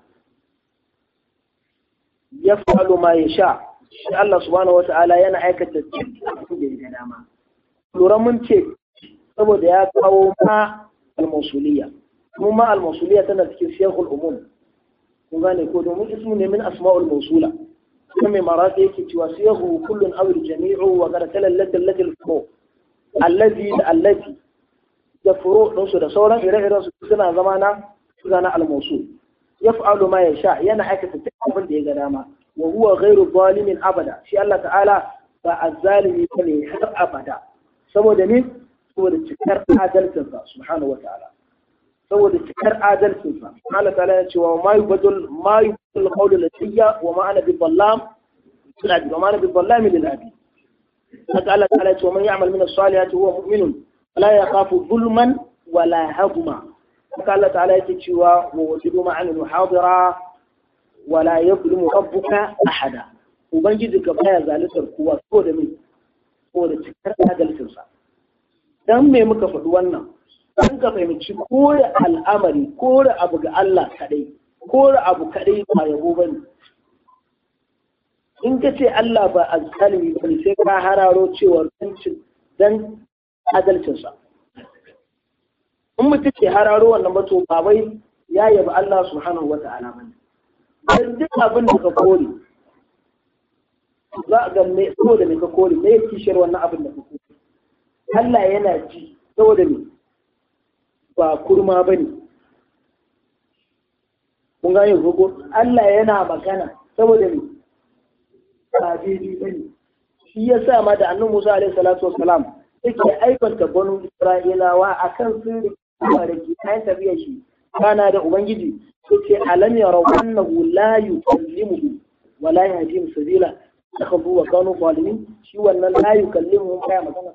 yaf'alu ma yasha shi Allah subhanahu wata'ala yana aikata duk abin da ya dama lura mun ce saboda ya kawo ma al-mawsuliyya kuma al-mawsuliyya tana cikin siyaqul umum kun gane ko domin ismu ne min asma'ul mawsula kuma mai marati yake cewa siyahu kullun aw al-jami'u wa qad talallata allati al-furu allati da furu din su da sauran ire-iren su suna zama na al-mawsul yaf'alu ma yasha yana aikata duk abin da ya ga dama wa huwa ghairu zalimin abada shi Allah ta'ala ba azzalimi bane har abada saboda cikar adalcinsa subhanahu wa ta'ala saboda cikar adalcinsa Allah ta'ala ya ce wa ma yubadul qawlu ladayya wa ma ana bidallam wa ma ana bidallam lil abid haka Allah ta'ala ya ce wa man ya'mal min as-salihati huwa mu'minun la yakhafu zulman wa la hadma haka Allah ta'ala ya ce cewa wa wajidu ma'an hadira wa la yuzlimu rabbuka ahada ubangiji ka baya zalitar kowa saboda cikar adalcinsa dan me muka faɗi wannan an ka fahimci kore al'amari kore abu ga Allah kadai kore abu kadai ba yabo bane in ka ce Allah ba azzalimi bane sai ka hararo cewa dan adalcinsa in mutum ke hararo wannan ba to ba wai ya yabi Allah subhanahu wata'ala bane dan duk abin da ka kore za a ga me saboda me ka kore me yake kishiyar wannan abin da ka kore Allah yana ji saboda me ba kurma ba ne. Kun gane ko Allah yana magana saboda me ba daidai ba ne. Shi ya sa ma da annabi Musa alaihi salatu wassalam yake aikanta banu Isra'ilawa akan sirri da ke kayan tafiya shi kana da ubangiji yake alam yarau annahu la yukallimuhu wa la yahdihim sabila takhabu wa kanu zalimin shi wannan la yukallimuhum baya magana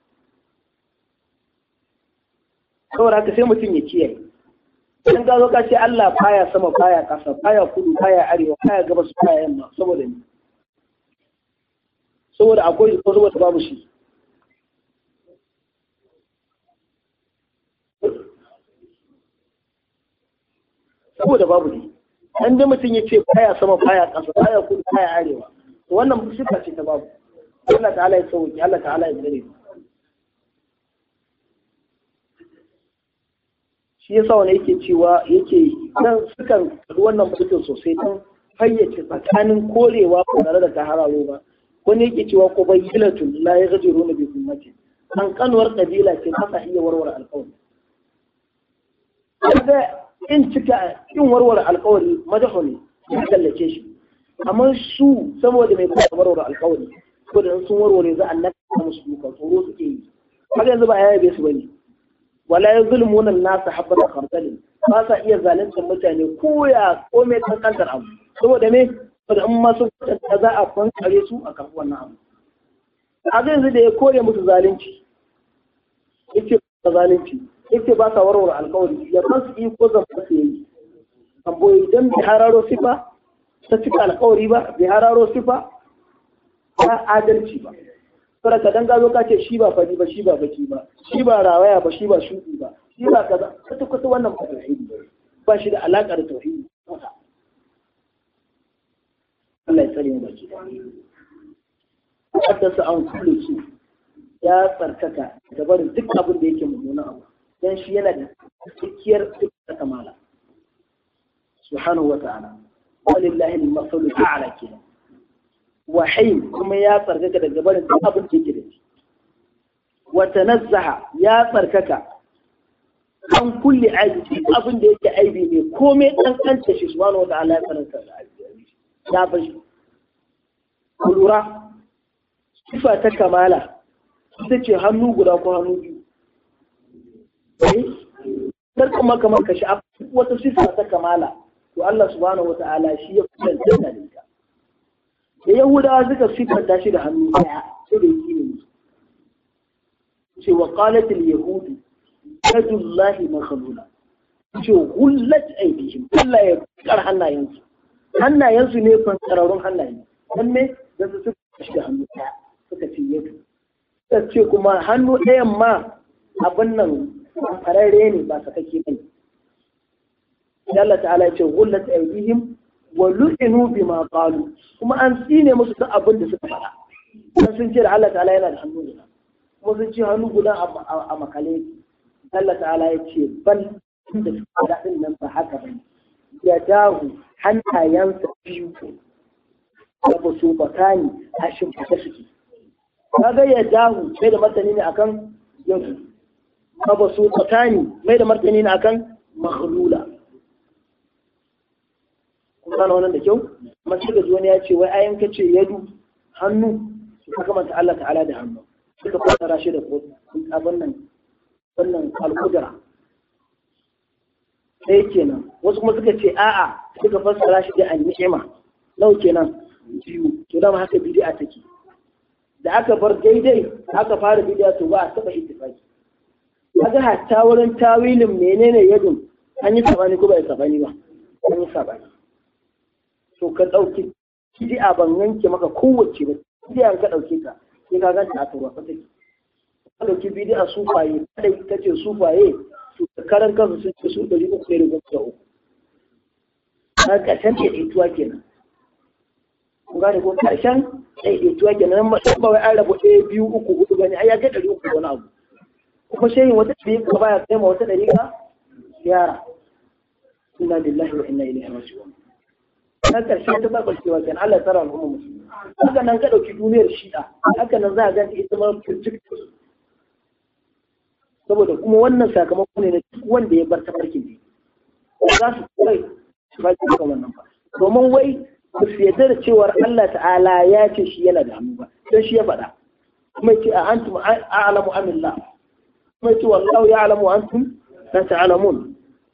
saboda haka sai mutum ya kiyaye idan ka zo ka ce Allah baya sama baya ƙasa baya kudu baya arewa baya gabas baya yamma saboda ni saboda akwai ko saboda babu shi saboda babu ne dan da mutum ya ce baya sama baya ƙasa baya kudu baya arewa wannan sifa ce ta babu Allah ta'ala ya sauki Allah ta'ala ya gare shi yasa wani yake cewa yake dan sukan wannan mutum sosai don fayyace tsakanin korewa ba tare da tahararo ba wani yake cewa ko bayyilatun la yaghdiru na bi ummati an kanwar kabila ce ba sa iya warware alƙawari kaga in warware alƙawari madahu ne ya kallace shi amma su saboda mai ba warware alƙawari ko da sun warware za a naka musu duka tsoro suke yi kaga yanzu ba yayi su bane wala yazlimuna an-nas habata khardal ba sa iya zalunta mutane ko ya komai kankantar abu saboda me saboda in ma sun ta za a kwankare su a karɓi wannan abu a yanzu da ya kore musu zalunci yake ba zalunci yake ba sa warware alƙawari ya kan su ko zan su yi ambo idan bi hararo sifa ta cika alƙawari ba bi hararo sifa ba adalci ba kada ka danga zo ka ce shi ba fari ba shi ba baki ba shi ba rawaya ba shi ba shuɗi ba shi ba kaza kwata wannan ba tauhidi ba shi da alaƙa da tauhidi Allah ya tsare mu baki haddasa an kulle su ya tsarkaka da barin duk abin da yake mummuna abu dan shi yana da cikiyar duk kamala subhanahu wa ta'ala walillahi al-masalul a'la kenan wahim kuma ya tsarkaka daga barin duk abin da yake da shi wa tanazzaha ya tsarkaka an kulli aibi abin da yake aibi ne komai dan kanta shi subhanahu wa ta'ala ya tsarkaka da aibi ya bashi lura sifa ta kamala ita ce hannu guda ko hannu biyu sarka maka maka shi wata sifa ta kamala to Allah subhanahu wa ta'ala shi ya kusanta da ita da yahudawa suka sifanta shi da hannu daya sai da yake ne ce wa qalat al yahud yadullahi maghlula ce gullat aydihim Allah ya kar hannayensu ne fantsararrun hannaye dan me da su shi da hannu ɗaya suka ce yadu suka ce kuma hannu ɗayan ma abin nan fararre ne ba sakake ba ne. Allah ta'ala ya ce gullat aydihim wa lu'inu bima qalu kuma an tsine musu duk abin da suka faɗa. Dan sun ce da Allah ta'ala yana da hannu guda kuma sun ce hannu guda a makale. Allah ta'ala ya ce bal da suka faɗa din nan ba haka ba ne. Ya dahu hannayensa biyu da ba su bakani a shimfiɗa suke. Kaga ya dahu sai da martani ne akan yadu. Ba su bakani mai da martani ne akan makhlula. Gano wannan da kyau amma sai ga wani ya ce wai ayan kace yadu hannu ka kamanta Allah ta'ala da hannu suka fassara shi da abin nan wannan al-qudra sai kenan wasu kuma suka ce a'a suka fassara shi da an-ni'ma nau kenan biyu to dama haka bid'a take da aka bar daidai aka fara bid'a to ba a taba ittifaki kaga hatta wurin tawilin menene yadun an yi sabani ko ba yi sabani ba an yi sabani to ka ɗauki bid'a ban yanke maka kowace ba bid'a ka ɗauke ta sai ka ganta a turwa fa take ka ɗauki bid'a sufaye kada ka ce sufaye su karan kansu sun ce su 313 ka ƙarshen ɗaiɗaituwa kenan kun gane ko ƙarshen ɗaiɗaituwa kenan ba wai an rabu 1 2 3 4 bane ai ya ga 300 wani abu kuma shehin wata ɗariƙa baya kai ma wata ɗariƙa ziyara inna lillahi wa inna ilaihi raji'un na ƙarshe ta ba cewa kan Allah tsara al'umma musulmi haka nan ka ɗauki duniyar shi'a haka nan za a ganta ita ma firjik saboda kuma wannan sakamako ne na duk wanda ya bar tafarkin ne za su kai su ba kan wannan ba domin wai ba su yarda da cewar Allah ta'ala ya ce shi yana da hannu ba don shi ya faɗa kuma ce a antum a'lamu amillah kuma ce wallahu ya'lamu wa antum la ta'lamun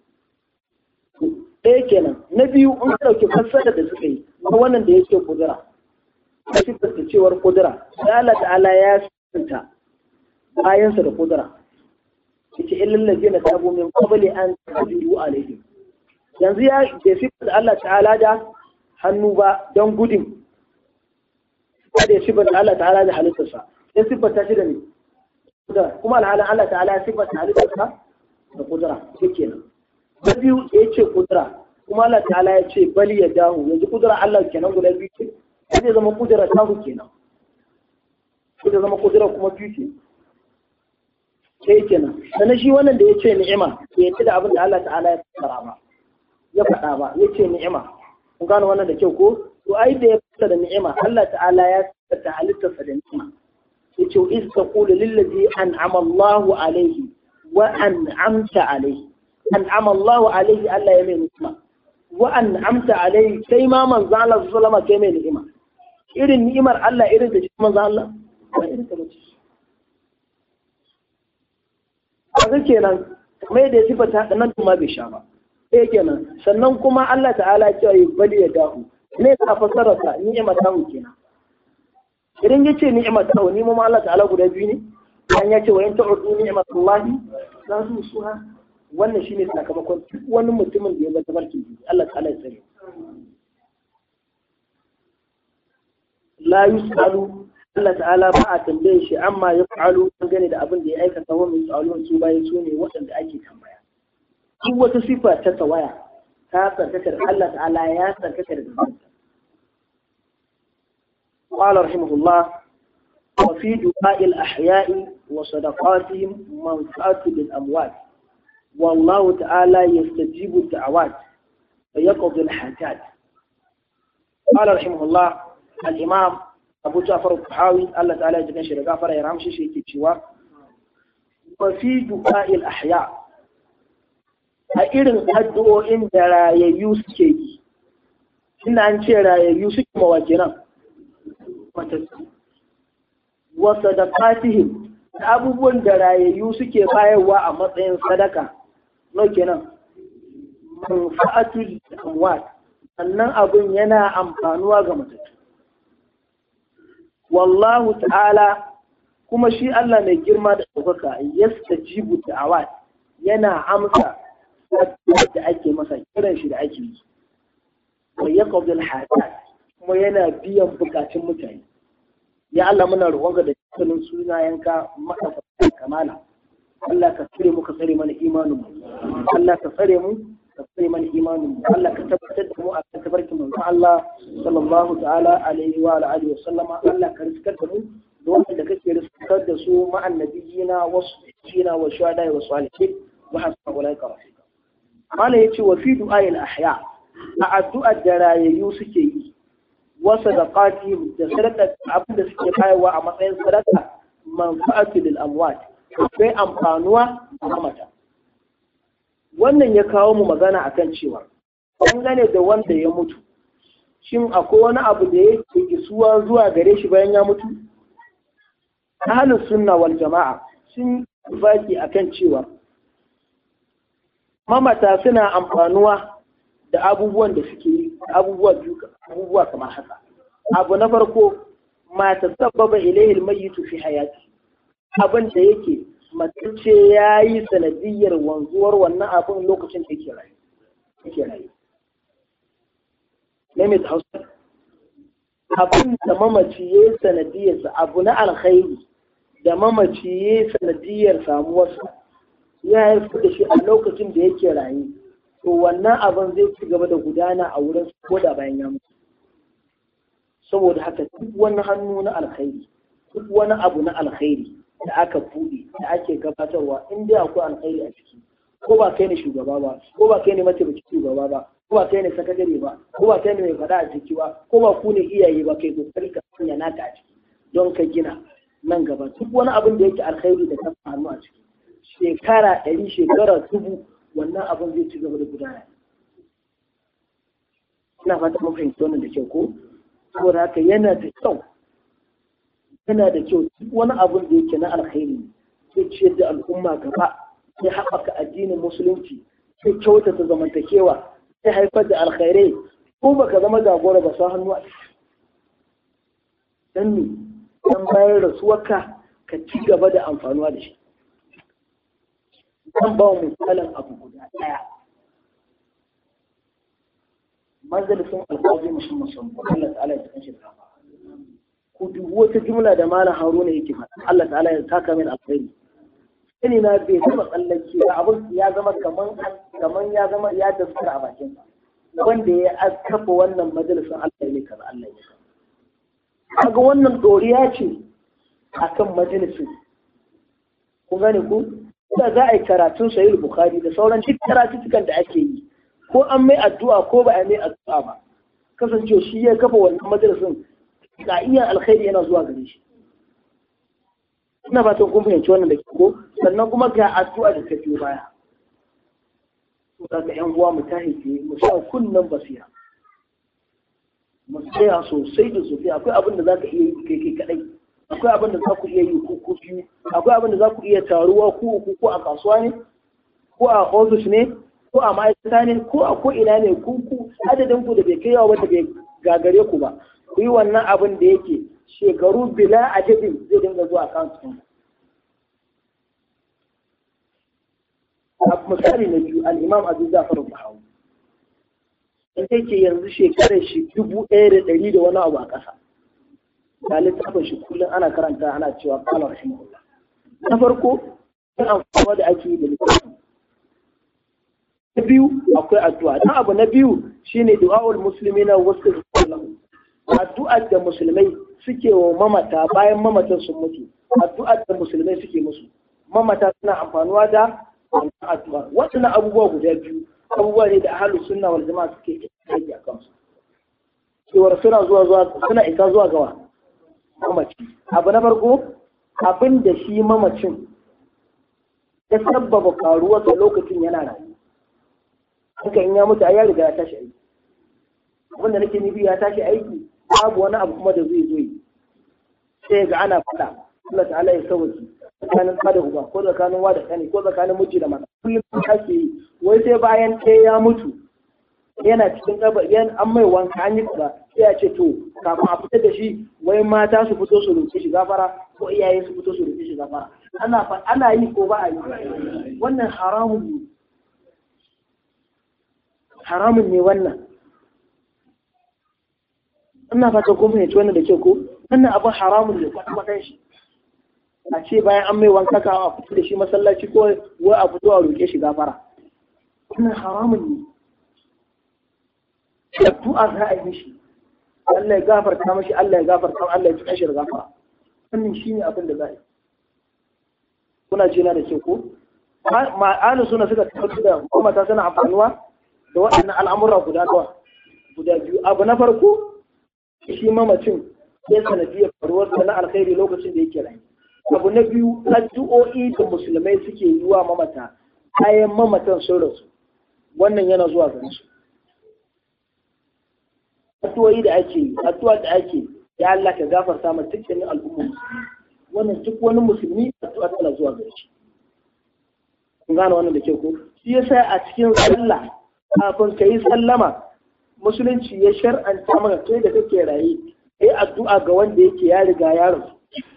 ɗaya kenan na biyu in ka ɗauki fassara da suka yi kuma wannan da ya ce kudura ta siffanta cewar kudura da Allah ta'ala ya siffanta bayansa da kudura yace illal ladina tabu min qabli an taqdiru alaihim yanzu ya ke siffanta Allah ta'ala da hannu ba don gudun kada ya siffanta Allah ta'ala da halittarsa ya siffanta shi da ne kuma alhalin Allah ta'ala ya siffanta halittarsa da kudura kenan na biyu ya ce kudura kuma Allah ta'ala ya ce bali ya dahu yanzu kudura Allah kenan guda biyu ce zai zama kudura tahu kenan zai zama kudura kuma biyu ce sai kenan sannan shi wannan da ya ce ni'ima ya ce da abin da Allah ta'ala ya fassara ba ya faɗa ba ya ce ni'ima kun gano wannan da kyau ko to ai da ya fasa da ni'ima Allah ta'ala ya ta halittarsa da ni'ima ya ce iz taqulu lillazi an'ama Allahu alayhi wa an'amta alayhi an'ama Allahu alayhi Allah ya mai ni'ima wa an'amta alayhi sai ma manzo Allah sallallahu alaihi wasallam kai mai ni'ima irin ni'imar Allah irin da shi manzo Allah ba irin ta bace kaga kenan kamar yadda ya sifata da nan kuma bai sha ba sai kenan sannan kuma Allah ta'ala ya ce bali ya dahu ne ta fasara ta ni'ima ta hu kenan idan yace ni'ima ta hu ni mu Allah ta'ala guda biyu ne an yace wa in ta'udu ni'matullahi la tusuha wannan shine sakamakon duk wani mutumin da ya bar tabarkin Allah ta'ala ya tsare la yusalu Allah ta'ala ba a tambaye shi amma ya fa'alu dangane da abin da ya aikata wa min tsalon su bayan su ne waɗanda ake tambaya duk wata sifa ta tawaya ta tsarkaka da Allah ta'ala ya tsarkaka da zanta qala rahimahullah wa fi du'a'il ahya'i wa sadaqatihim manfa'atu lil amwat والله تعالى يستجيب الدعوات ويقضي الحاجات قال رحمه الله الإمام أبو جعفر الطحاوي الله تعالى يجزاه خير غفر يرحم شيء كتشوا وفي دعاء الأحياء أيضا أدعو إن رايو سكي إن أنت رايو سكي مواجنا وصدقاتهم abubuwan da rayayyu suke bayarwa a matsayin sadaka no kenan manfa'atul amwat sannan abun yana amfanuwa ga matattu wallahu ta'ala kuma shi Allah mai girma da ɗaukaka yastajibu da'awat yana amsa da ake masa kiran shi da ake yi wa yaqdi al-hajat kuma yana biyan bukatun mutane ya Allah muna roƙonka da dukkanin sunayenka madaukakin kamala Allah ka tsare mu ka tsare mana imanin mu Allah ka tsare mu ka tsare mana imanin mu Allah ka tabbatar da mu a kan tabarkin manzo Allah sallallahu ta'ala alaihi wa alihi wa sallama Allah ka riskar da mu da wanda kake riskar da su ma'an nabiyina wa sahibina wa shuhada wa salihin wa hasuna ulaika rafiqa mala yace wa fi du'a'il ahya a addu'ar da rayayyu suke yi wa sadaqati da sadaka abin da suke bayarwa a matsayin sadaka manfa'atu lil amwat akwai amfanuwa ga mata wannan ya kawo mu magana akan cewa dangane da wanda ya mutu shin akwai wani abu da yake isuwa zuwa gare shi bayan ya mutu ahlus sunna wal jama'a sun baki akan cewa mamata suna amfanuwa da abubuwan da suke yi abubuwa kamar haka abu na farko ma tasabbaba ilayhi almayyitu fi hayati abin da yake matacce ya yi sanadiyyar wanzuwar wannan abin lokacin da yake rayu ne mai hausa abin da mamaci ya yi sanadiyyarsa abu na alkhairi da mamaci ya yi sanadiyyar samuwarsa ya haifar da shi a lokacin da yake rayu to wannan abin zai ci gaba da gudana a wurin ko da bayan ya mutu saboda haka duk wani hannu na alkhairi duk wani abu na alkhairi da aka buɗe da ake gabatarwa in dai akwai alkhairi a ciki ko ba kai ne shugaba ba ko ba kai ne mataimakin shugaba ba ko ba kai ne sakatare ba ko ba kai ne mai faɗa a ciki ba ko ba ku ne iyaye ba kai kokari ka sanya naka a ciki don ka gina nan gaba duk wani abin da yake alkhairi da ka hannu a ciki shekara 100 shekara 1000 wannan abin zai ci gaba da gudana ina fata mun fahimci wannan da kyau ko saboda haka yana da kyau duk wani abin da yake na alkhairi sai ciyar da al'umma gaba sai haɓaka addinin musulunci sai kyautata zamantakewa sai haifar da alkhairai ko baka zama jagora ba sa hannu a dan ne dan bayan rasuwarka ka ci gaba da amfanuwa da shi zan ba mu misalin abu guda ɗaya majalisun alƙawari musamman sun Allah ta'ala ya tsakan shi da ku dubu wata jumla da malam Haruna yake faɗa Allah ta'ala ya saka min alkhairi sani na bai taɓa tsallake ba abin ya zama kaman ya zama ya daskara a bakin wanda ya kafa wannan majalisun Allah ne kaza Allah ya kaga wannan doriya ce akan majalisun ku gane ku da za a yi karatun sahih bukhari da sauran duk karatutukan da ake yi ko an mai addu'a ko ba a mai addu'a ba kasancewa shi ya kafa wannan majalisun ga iya alkhairi yana zuwa gare shi ina fatan kun fahimci wannan da ko sannan kuma ga addu'a da ta biyo baya to kaga yan uwa mu tahiye mu sa kunnan basira mu tsaya sosai da sosai akwai abin da zaka iya yi kai kadai akwai abin da za ku iya yi ku biyu akwai abin da za ku iya taruwa ku uku ko a kasuwa ne ko a ofis ne ko a ma'aikata ne ko a ko ina ne ku adadin ku da bai kai yawa wanda bai gagare ku ba ku yi wannan abin da yake shekaru bila ajabin zai dinga zuwa kansu misali na biyu al-imam Abu Ja'far al-Bahawi in ce yanzu shekarar shi 1100 da wani abu a ƙasa da littafin shi kullum ana karanta ana cewa qala rahimahullah na farko yin amfani da ake yi da littafin na biyu akwai addu'a dan abu na biyu shine du'aul muslimina wasu lahu addu'ar da musulmai suke wa mamata bayan mamatan sun mutu addu'ar da musulmai suke musu mamata suna amfanuwa da addu'a waɗannan abubuwa guda biyu abubuwa ne da ahlus sunna wal jama'a suke aiki a kansu cewar suna isa zuwa gawa mamaci abu na farko abin da shi mamacin ya sabbaba faruwarsa lokacin yana rayu haka in ya mutu ya riga ya tashi aiki abin da nake nufi ya tashi aiki babu wani abu kuma da zai zo yi sai ga ana faɗa Allah ta'ala ya sauki tsakanin da uba ko tsakanin wa da kani ko tsakanin miji da mata kullum ake yi wai sai bayan ɗaya ya mutu yana cikin yan an mai wanka an yi kaza sai ya ce to kafin a fitar da shi wai mata su fito su roƙe shi gafara ko iyaye su fito su roƙe shi gafara ana yi ko ba a yi wannan haramun ne wannan ina fata kun fahimci wannan da kyau ko wannan abin haramun ne kwata shi a ce bayan an mai wanka ka a fito da shi masallaci ko wai a fito a roƙe shi gafara wannan haramun ne addu'a za a yi mishi Allah ya gafarta mashi Allah ya gafarta Allah ya ji shi da gafara wannan shine abin da za a yi kuna jina da ke ko ma'ana suna suka tabbatar da kuma ta sana amfanuwa da waɗannan al'amura guda biyu abu na farko shi mamacin ya sanadiyar faruwar da na alkhairi lokacin da yake rayu abu na biyu addu'o'i da musulmai suke yi wa mamata bayan mamatan sun rasu wannan yana zuwa gare su addu'o'i da ake ya Allah ka gafarta ma dukkanin al'umma wannan duk wani musulmi addu'a tana zuwa gare shi kun gane wannan da ke ko shi yasa a cikin sallah kafin ka yi sallama musulunci ya shar'anta maka kai da kake raye kai addu'a ga wanda yake ya riga ya rasu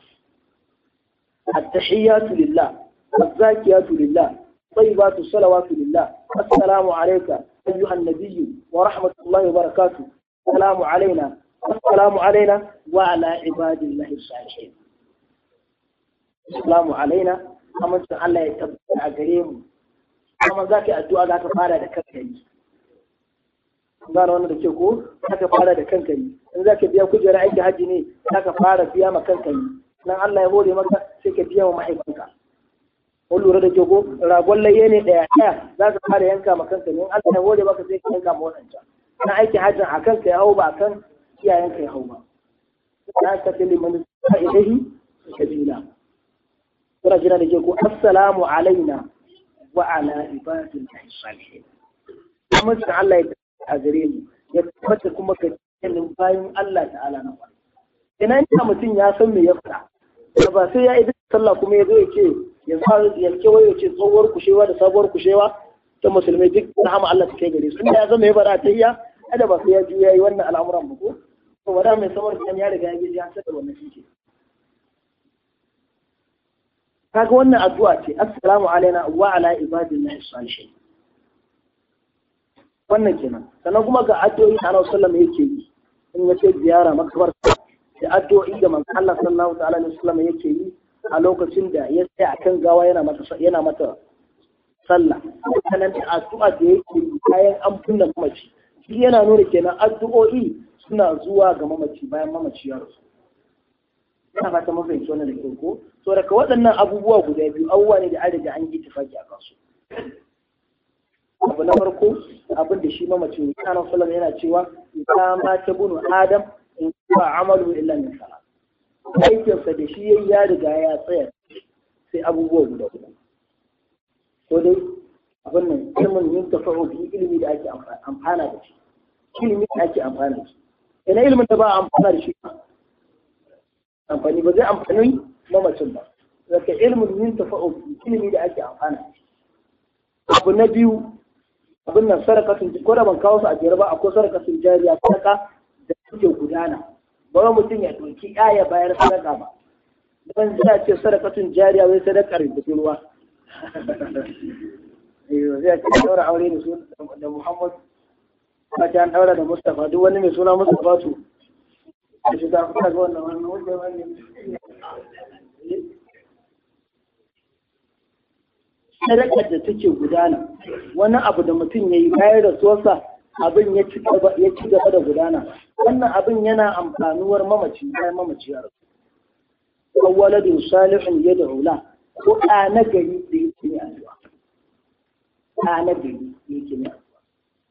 at-tahiyyatu lillah az-zakiyatu lillah tayyibatu salawatu lillah assalamu alayka ayyuha an-nabiy wa rahmatullahi wa barakatuh assalamu alayna assalamu alayna wa ala ibadillahi as-salihin assalamu alayna amincin Allah ya tabbata a gare mu kuma za ka yi addu'a za ka fara da kanka yi gane wannan da ke ko za ka fara da kanka yi in za ka biya kujerar aiki hajji ne za ka fara biya ma kanka yi nan Allah ya hore maka sai ka biya wa mahaifinka kun lura da ke ko ragon layye ne ɗaya za ka fara yanka ma kanka ne in Allah ya hore maka sai ka yanka ma waɗancan na aiki hajjin a kanka ya hau ba a kan iyayenka ya hau ba za ka kalli mani sa ilahi sabila kuna jira da ke ko assalamu alaina wa ala ibadillahi salihin kuma sai Allah ya a gare mu ya tabbata kuma ka cikin bayan Allah ta'ala na wani ina ina mutum ya san me ya faɗa ba sai ya yi sallah kuma ya zo ya ce ya kewaye ya ce tsohuwar kushewa da sabuwar kushewa ta musulmai duk na hama Allah ta kai gare su inda ya zama ya faɗa ta iya kada ba sai ya juya yi wannan al'amuran ba ko to wada mai samar da ya riga ya je ya saka wannan shi kaga wannan addu'a ce assalamu alaina wa ala ibadillahi salihin wannan kenan sannan kuma ga addu'o'i da Annabi sallallahu alaihi wasallam yake yi in ya ce ziyara makabarta da addu'o'i da manzon Allah sallallahu alaihi wasallam yake yi a lokacin da ya tsaya akan gawa yana mata sallah sannan da addu'a da yake yi bayan an binne mamaci shi yana nuna kenan addu'o'i suna zuwa ga mamaci bayan mamaci ya rasu ina fata mun fahimci wannan da kyau ko to daga waɗannan abubuwa guda biyu abubuwa ne da an riga an yi tafaki a kansu abu na farko abin da shi mamacin kana sallam yana cewa idan ma ta bunu adam in ba amalu illa min salat aikinsa da shi yayi ya riga ya tsaya sai abubuwa guda uku ko dai abin nan ilmin yin tafa'u bi ilimi da ake amfana da shi ilimi da ake amfana da shi ina ilimin da ba a amfana da shi amfani ba zai amfani mamacin ba zaka ilmin yin tafa'u bi ilimi da ake amfana da shi abu na biyu abin nan sarakatun ko da ban kawo su a jere ba akwai sarakatun jariya sadaka da suke gudana ba wai mutum ya ɗauki ya bayar sadaka ba dan zai ce sarakatun jariya wai sadakar budurwa zai ce daura aure da su da Muhammad ba ta an daura da Mustafa duk wani mai suna Mustafa to a shiga kuka ga wannan wani sadakar da take gudana wani abu da mutum ya yi bayan rasuwarsa abin ya ci gaba da gudana wannan abin yana amfanuwar mamaci bayan mamaci ya rasu awwaladun salihun ya da hula ko ɗa na gari da yake ne addu'a ɗa na gari yake ne addu'a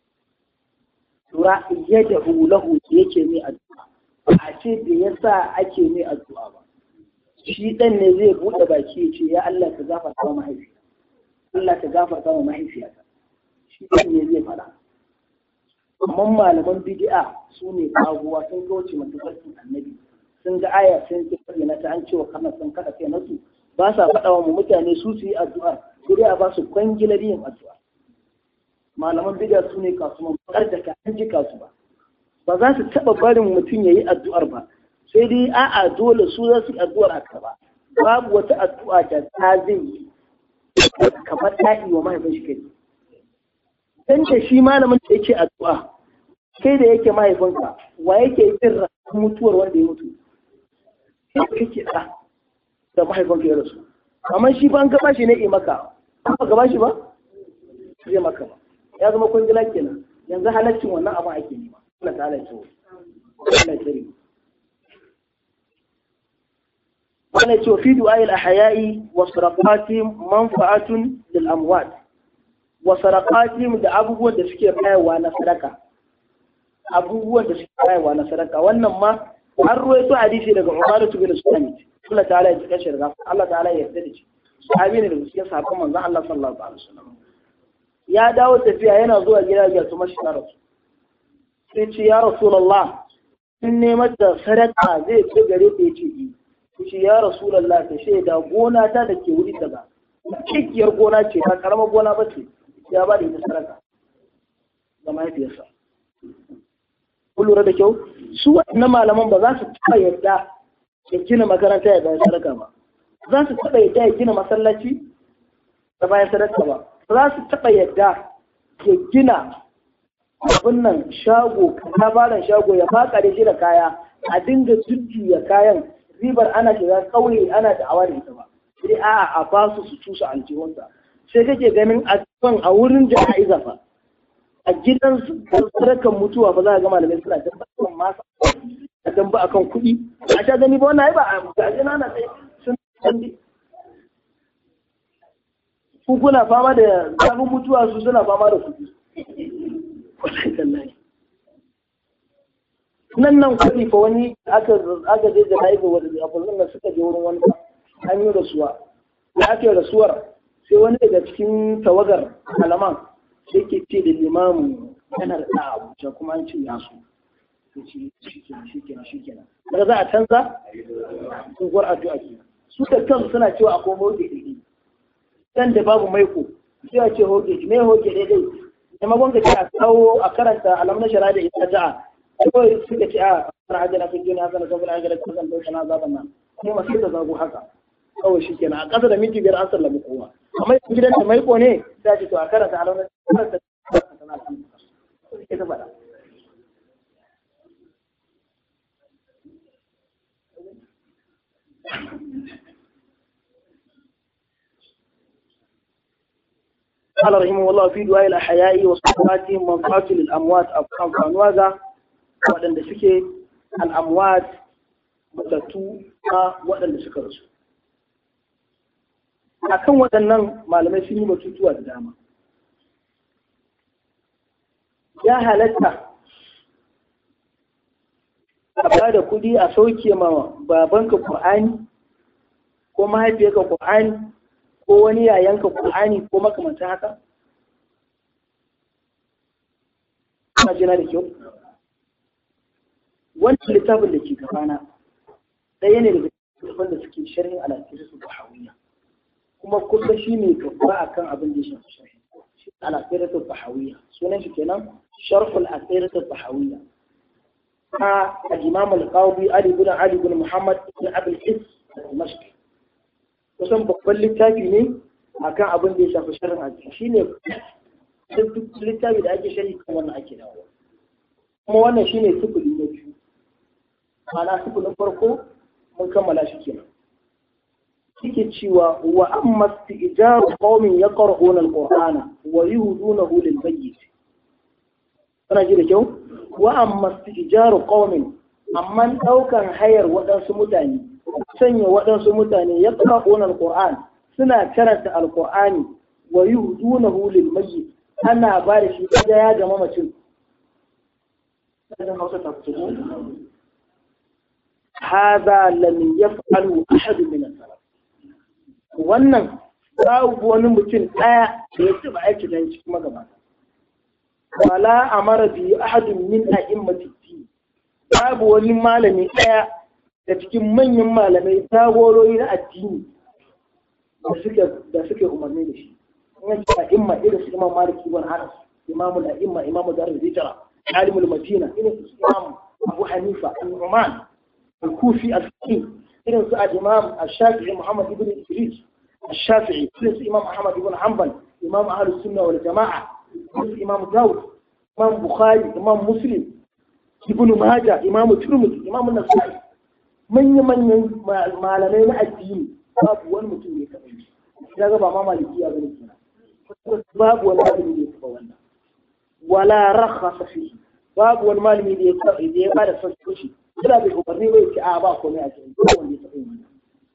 tura ya da hulahu yake ne addu'a a ce da yasa ake ne addu'a ba shi ɗan ne zai buɗe baki ya ce ya Allah ka gafarta mahaifi Allah ta gafarta wa mahaifiyata shi ne zai fara amma malaman bid'a su ne kaguwa sun kauce mata farkin annabi sun ga aya sun ce na ta an cewa kana sun kada kai nasu ba sa faɗa wa mutane su yi addu'a sai dai a ba su kwangilar yin addu'a malaman bid'a su ne kasuwan bakar da ka an ji kasu ba za su taɓa barin mutum ya yi addu'ar ba sai dai a'a dole su za su yi addu'ar haka ba babu wata addu'a da ta zai yi kamar ta'i wa mahaifin shi kai dan da shi malamin da yake addu'a kai da yake mahaifinka wa yake yin mutuwar wanda ya mutu kake da mahaifanka ya rasu amma shi fa an gaba shi ne yi maka ba gaba shi ba zai maka ba ya zama kungila kenan yanzu halaccin wannan abin ake nema Allah ta'ala ya so Allah ya tsare wannan ce fi du'a al-ahya'i wa sadaqatim manfa'atun lil amwat wa sadaqatim da abubuwan da suke bayarwa na sadaka wannan ma an ruwaito hadisi daga Umar bin Sulaiman Allah ta'ala ya tsare shi Allah ta'ala ya yarda da shi sahabi ne da cikin sahabban manzon Allah sallallahu alaihi wasallam ya dawo tafiya yana zuwa gida ya tuma shi rasu sai ce ya rasulullah in neman da sadaka zai ci gare ta yace shi ya rasulullah ta shaida gona ta da ke wuri kaza cikiyar gona ce ba karamar gona ba ce ya ba da ita sadaka ga mahaifiyarsa kun lura da kyau su waɗannan malaman ba za su taɓa yarda ya gina makaranta ya bayan sadaka ba za su taɓa yadda ya gina masallaci da bayan sadaka ba za su taɓa yadda ya gina abin nan shago kabaran shago ya fakare shi da kaya a dinga jujjuya kayan ribar ana shiga kauye ana da awa da ita ba sai a ba su cusa aljihunsa sai kake ganin a wurin jana'iza fa a gidan sadakan mutuwa ba za a ga malamai suna da bakan masa a dan ba akan kuɗi a sha gani ba wannan ai ba a gina na sai sun sandi ku kuna fama da sabon mutuwa su suna fama da kuɗi nan kuɗi fa wani aka je da haifa wadda abubuwan da suka je wurin wani an yi rasuwa da ake rasuwar sai wani daga cikin tawagar malaman sai ke ce da limamu yana da abuja kuma an ce ya so shi kenan daga za a canza tsohuwar addu'a ke su da kan suna cewa akwai hoge ɗaiɗai dan da babu maiko sai a ce hoge me hoge ɗaiɗai da magonga ce a kawo a karanta alamun shara da ita ja'a kawai suka ce a fara ajiyar fi jini haka na saboda ajiyar ta zan dauka na zaben nan sai masu da zago haka kawai shi kenan a ƙasa da minti 5 an sallama kowa amma gidan da maiko ne ta ce to a karanta alamun karanta tana kan ita faɗa قال رحمه الله في دعاء الأحياء وصفاتهم منفعة للأموات أنفانوا ذا waɗanda suke al'amwat matattu na waɗanda suka rasu. A kan waɗannan malamai sun yi batutuwa da dama. Ya halatta a ba da kuɗi a sauke ma babanka Ƙur'ani ko mahaifiyarka Ƙur'ani ko wani yayanka Ƙur'ani ko makamantan haka? Ana jina da kyau? Wancan littafin da ke gabana ɗaya ne daga littafin da suke sharhin al'asiratu bahawiyya kuma kusa shi ne gaba a kan abin da ya shafi sharhin al'asiratu bahawiyya sunan shi kenan sharhul asiratu bahawiyya ta al-imam al-qawbi Ali ibn Muhammad ibn Abul Is al-Dimashqi kusan babban littafi ne akan abin da ya shafi sharhin hadisi shine duk littafi da ake sharhi kan wannan ake dawo kuma wannan shine sufuri na biyu ana sufurin farko mun kammala shi kenan yake cewa wa amma istijaru qaumin yaqra'una al-qur'ana wa yuhdunahu lil mayyit kana ji da kyau wa amma istijaru qaumin amma daukan hayar waɗansu mutane sanya waɗansu mutane yaqra'una al-qur'an suna karanta al-qur'ani wa yuhdunahu lil mayyit ana ba da shi kaga ya ga mamacin هذا لم يفعله أحد من السلف wannan babu wani mutum ɗaya da ya taɓa aiki da cikin magabata wala amara bi ahadin min a'immati din babu wani malami ɗaya da cikin manyan malamai tagorori na addini da suke umarni da shi in ce a'imma irin su Imam Malik ibn Anas imamul a'imma imamu Darul Hijra alimul Madina irin su Imam Abu Hanifa al-Nu'man الكوفي الفقيه إذن سأل الإمام الشافعي محمد بن إدريس الشافعي إذن إمام أحمد بن حنبل إمام أهل السنة والجماعة إذن إمام داود إمام بخاري إمام مسلم ابن ماجه إمام الترمذي إمام النسائي manya-manyan malamai na addini babu wani mutum ne taɓa yi ya ga ba ma malikiya bane kenan babu wani malami da ya taɓa wannan wala rakhasa fihi babu wani malami da ya bada sassauci kira bai umarni bai ce a ba komai a cikin wanda ya taɓa yi wannan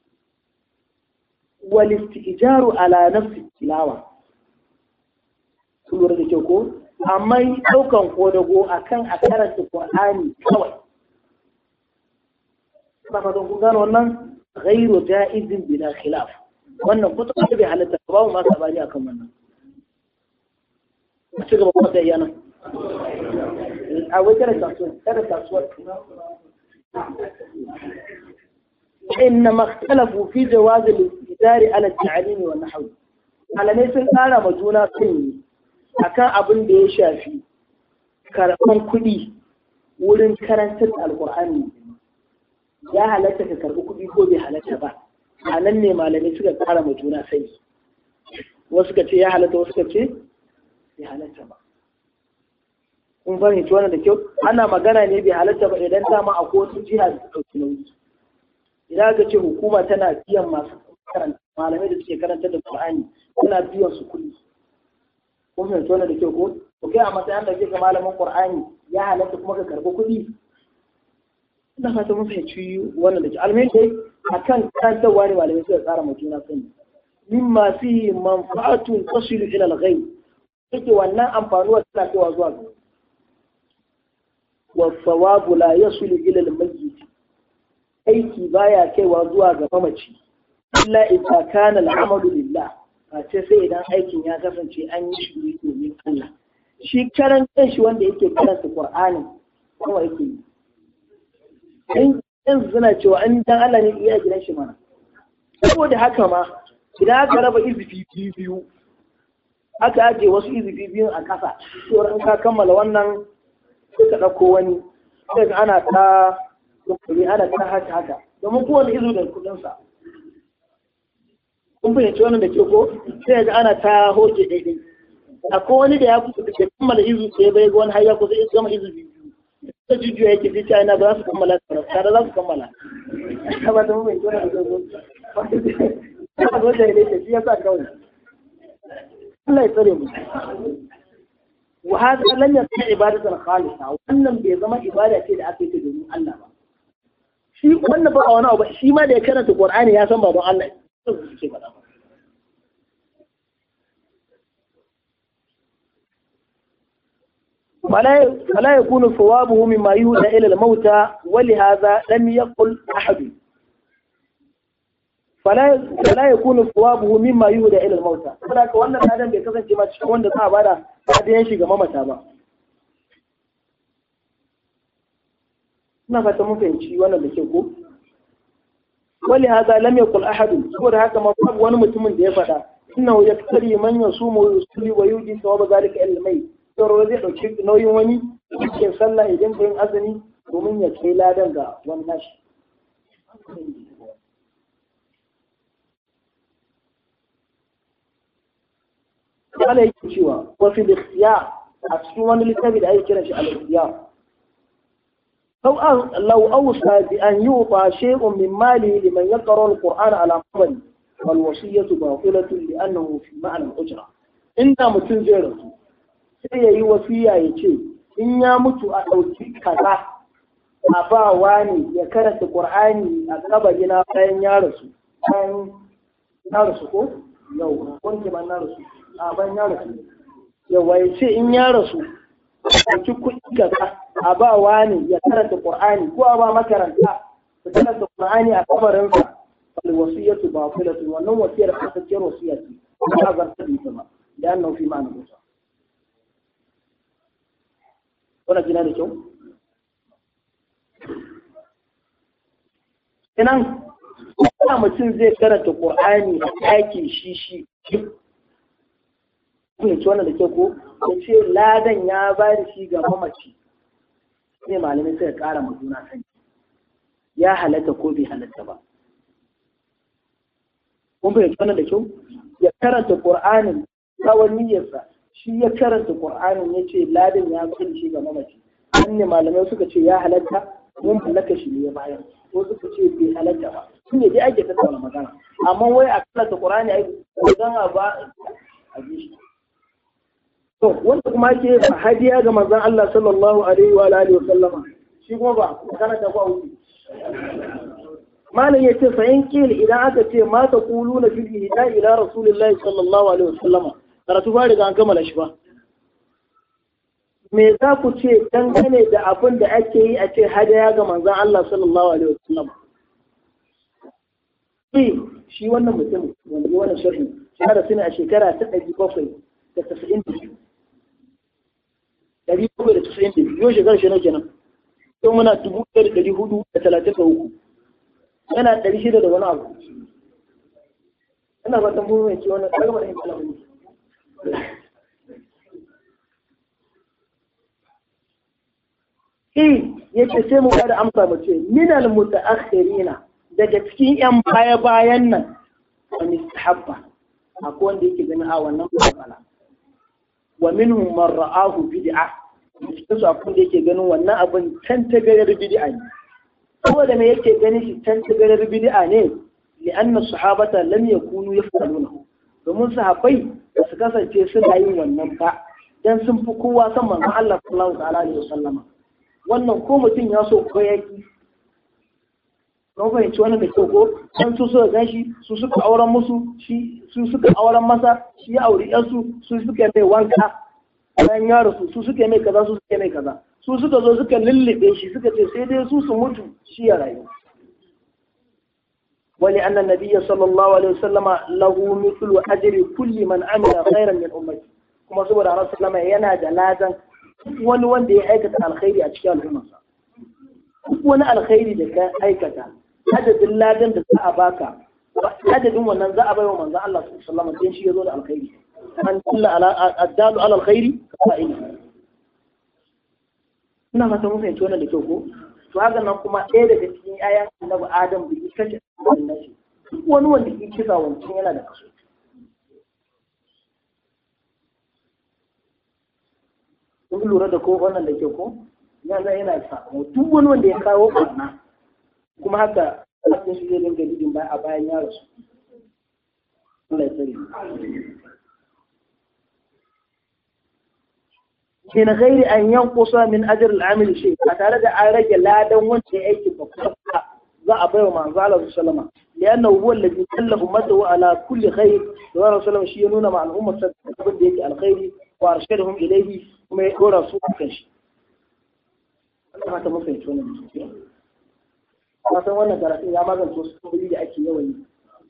wal istijaru ala nafsi tilawa kun lura da kyau ko amma ɗaukan kodago akan a karanta Qur'ani kawai ba fa don kun gano wannan ghairu jaizin bila khilaf wannan kuta bai halatta ba mu ma sabani akan wannan a ci gaba kuma da yana a wajen kada kasuwa إنما اختلفوا في جواز الاستدار على التعليم والنحو malamai sun tsara ma juna kan akan abin da ya shafi karɓan kuɗi wurin karantar alƙur'ani ya halatta ka karɓi kuɗi ko bai halatta ba a nan ne malamai suka tsara ma juna sai wasu ka ce ya halatta wasu ka ce bai halatta ba kun fahimci wannan da kyau ana magana ne bai halatta ba idan dama a kowace jiha da ɗauki nauyi idan aka ce hukuma tana biyan masu karanta malamai da suke karanta da Qur'ani tana biyan su kuɗi kun fahimci wannan da kyau ko to kai a matsayin da kake malamin Qur'ani ya halatta kuma ka karɓi kuɗi ina fata mun fahimci wannan da kyau almai dai akan karantarwa ne malamai suka tsara mutum na sani mimma fihi manfa'atun tasilu ila al-ghayb yake wannan amfanuwa tana kaiwa zuwa ga wa thawabu la yasulu ila al-mayyit aiki baya kaiwa zuwa ga mamaci illa idza kana al-amalu lillah ce sai idan aikin ya kasance an yi shi domin Allah shi karan shi wanda yake karanta Qur'ani kuma yake yi in suna cewa an dan Allah ne iya gidan shi mana saboda haka ma idan aka raba izifi biyu aka aje wasu izifi biyu a ƙasa to in ka kammala wannan sai ka ɗauko wani sai ka ana ta rukuni ana ta haka domin kowane izu da kuɗinsa kun fahimci wannan da ke ko sai ga ana ta hoke daidai akwai wani da ya kusa da ke kammala izu sai bai ga wani har ya kusa gama izu biyu ta jujjuya yake fi china ba za su kammala tare za su kammala ba ta mun wannan da ko ba zo da ne shi yasa kawai Allah ya tsare mu wa hada lam yakun ibadatan khalisa wannan bai zama ibada ce da aka yi ta domin Allah ba shi wannan ba wani abu shi ma da ya karanta Qur'ani ya san ba don Allah suke faɗa ba فلا يكون ثوابه مما يهدى إلى الموتى ولهذا لم يقل أحد فلا يكون ثوابه مما يهدى إلى الموتى فذلك وأن الآدم بيكسن كما تشكون دفع بعد ينشي كما متابع ما فتمون في شيء وأنا بشكو ولهذا لم يقل أحد سورة هكذا مطلب وأنا متمن ديفتا إنه يكتري من يصوم ويصلي ويؤدي ثواب ذلك إلى الميت sauro zai ɗauki nauyin wani cikin sallah idan yin azumi domin ya kai ladan ga wani nashi ala yake cewa wasu ikhtiyar a cikin wani littafi da ake kiran shi al-ikhtiyar لو أوصى بأن يوطى شيء من ماله لمن يقرأ القرآن على قبل والوصية باطلة لأنه في معنى الأجرة إنت متنزل sai ya yi wasiya ya ce in ya mutu a ɗauki kaza a ba wani ya karanta ƙur'ani a kabari na bayan ya rasu ko yau wanke ban na rasu a bayan ya rasu yawa ya ce in ya rasu a ɗauki kuɗi kaza a ba wani ya karanta ƙur'ani ko a ba makaranta ya karanta ƙur'ani a kabarinsa wal wasiyatu batilatu wannan wasiyar kasancewar wasiya ce ba a zartar da ita ba da annahu fi ma'ana musa wannan jina da kyau kenan kuma mutum zai karanta Qur'ani a ɗakin shi ne ci wannan da kyau ko ya ce ladan ya ba da shi ga mamaci ne malamai suka ƙara ma juna sani ya halatta ko bai halatta ba kun bai wannan da kyau ya karanta Qur'anin tsawon niyyarsa shi ya karanta Qur'anin ya ce ladan ya bari shi ga mamaci ne malamai suka ce ya halatta mun mallaka shi ne ya bayar ko suka ce bai halatta ba shi ne dai ake tattauna magana amma wai a karanta Qur'ani ai dan ba a ji to wanda kuma yake hadiya ga manzon Allah sallallahu alaihi wa alihi wa sallama shi kuma ba karanta ba wuce malam yace fa in kil idan aka ce ma ta quluna fil ihda ila rasulillahi sallallahu alaihi wa sallama karatu ba riga an kammala shi ba me za ku ce dangane da abin da ake yi a ce hadaya ga manzon Allah sallallahu alaihi wa sallama shi wannan mutum wanda ya wannan sharhi ya rasu ne a shekara ta 792 yau shekara shi na kenan yau muna 1433 yana 600 da wani abu ina ba tambayi mai ce wannan kalmar da yake alamu yace sai mu bada amsa mu ce minal mutaakhirina daga cikin yan baya bayan nan wani sahabba akwai wanda yake ganin a wannan matsala wa minhum man ra'ahu bid'ah cikin su akwai da yake ganin wannan abin tantagarar bid'a ne saboda me yake ganin shi tantagarar bid'a ne li'anna sahabata lam yakunu yaf'alunahu domin sahabbai ba su kasance suna yin wannan ba dan sun fi kowa san manzon Allah sallallahu alaihi wasallama wannan ko mutum ya so ko yaki don fahimci wannan da kyau ko san su suka gashi su suka auren musu su suka auren masa shi ya auri yansu su suka mai wanka bayan ya rasu su suka mai kaza su suka mai kaza su suka zo suka lullube shi suka ce sai dai su mutu shi ya rayu wani annan nabiyya sallallahu alaihi wasallama lahu mithlu ajri kulli man amila khairan min ummati kuma saboda Annabi sallama yana da ladan wani wanda ya aikata alkhairi a cikin al'ummarsa duk wani alkhairi da ka aikata adadin ladan da za a baka adadin wannan za a bai wa manzon Allah sallallahu alaihi wasallam shi yazo da alkhairi man dalla ala addalu ala alkhairi fa'ili ina fata mun fahimci wannan da kyau ko to haka nan kuma ɗaya daga cikin ayan Annabi Adam bai kace annabi duk wani wanda ke kisa wancan yana da kaso kun lura da ko wannan da kyau ko yana sa duk wani wanda ya kawo barna kuma haka hakan shi zai dinga didin a bayan ya rasu Allah ya tsare min ghairi an yanqusa min ajr al-amil shay a tare da an rage ladan wanda ya aiki babba za a baiwa manzo Allah sallama lianna huwa alladhi kallahu madu ala kulli khair wa rasulullah shi ya nuna ma al'umma sabbi da yake alkhairi wa arshadahum ilayhi kuma ya dora su kan shi Allah ta mun fahimci wannan mutum ka san wannan karatu ya magance wasu tambayoyi da ake yawan yi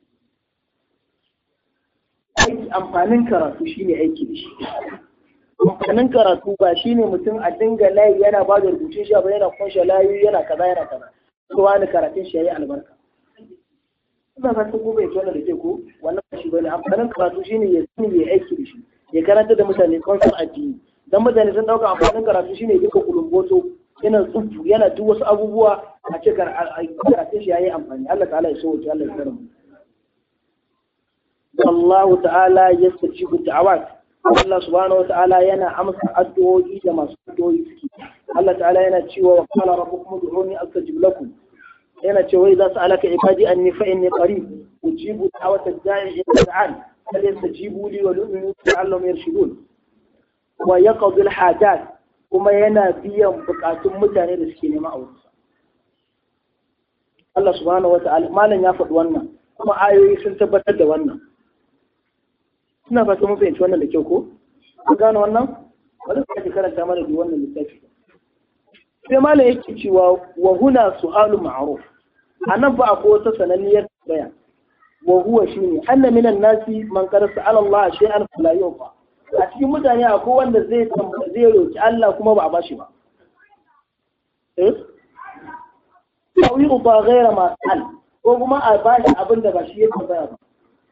aiki amfanin karatu shine aiki da shi amfanin karatu ba shine mutum a dinga layi yana ba da rubutun shi ba yana kunshe layi yana kaza to wani karatun shi yayi albarka ina fatan ko bai tona da ke ko wannan shi bane amfanin karatu shine ya sani ya aiki da shi ya karanta da mutane konsar addini dan mutane sun dauka amfanin karatu shine duka kulumboto yana tsufu yana duk wasu abubuwa a ce karatun shi yayi amfani Allah ta'ala ya so Allah ya karama Allah ta'ala yastajibu da'awat Allah subhanahu wa ta'ala yana amsa addu'o'i da masu addu'o'i suke Allah ta'ala yana cewa wa qala rabbukum ud'uni astajib lakum yana cewa idza sa'alaka ibadi anni fa inni qarib ujibu da'wata da'i idza da'an falyastajibu li wa yu'minu la'allahum yarshudun wa yaqdi al-hajat kuma yana biyan bukatun mutane da suke nema a wurinsa Allah subhanahu wa ta'ala malam ya faɗi wannan kuma ayoyi sun tabbatar da wannan ina fata mun fahimci wannan da kyau ko kun gane wannan wani ka karanta mana da wannan littafi sai malam yake cewa wa huna su'alu ma'ruf anan fa akwai wata sananniyar baya wa huwa shine anna minan nasi man qad sa'ala Allah shay'an fala yufa a cikin mutane akwai wanda zai roki Allah kuma ba a bashi ba ko yi ba gaira ma al ko kuma a bashi abin da ba shi ya tambaya ba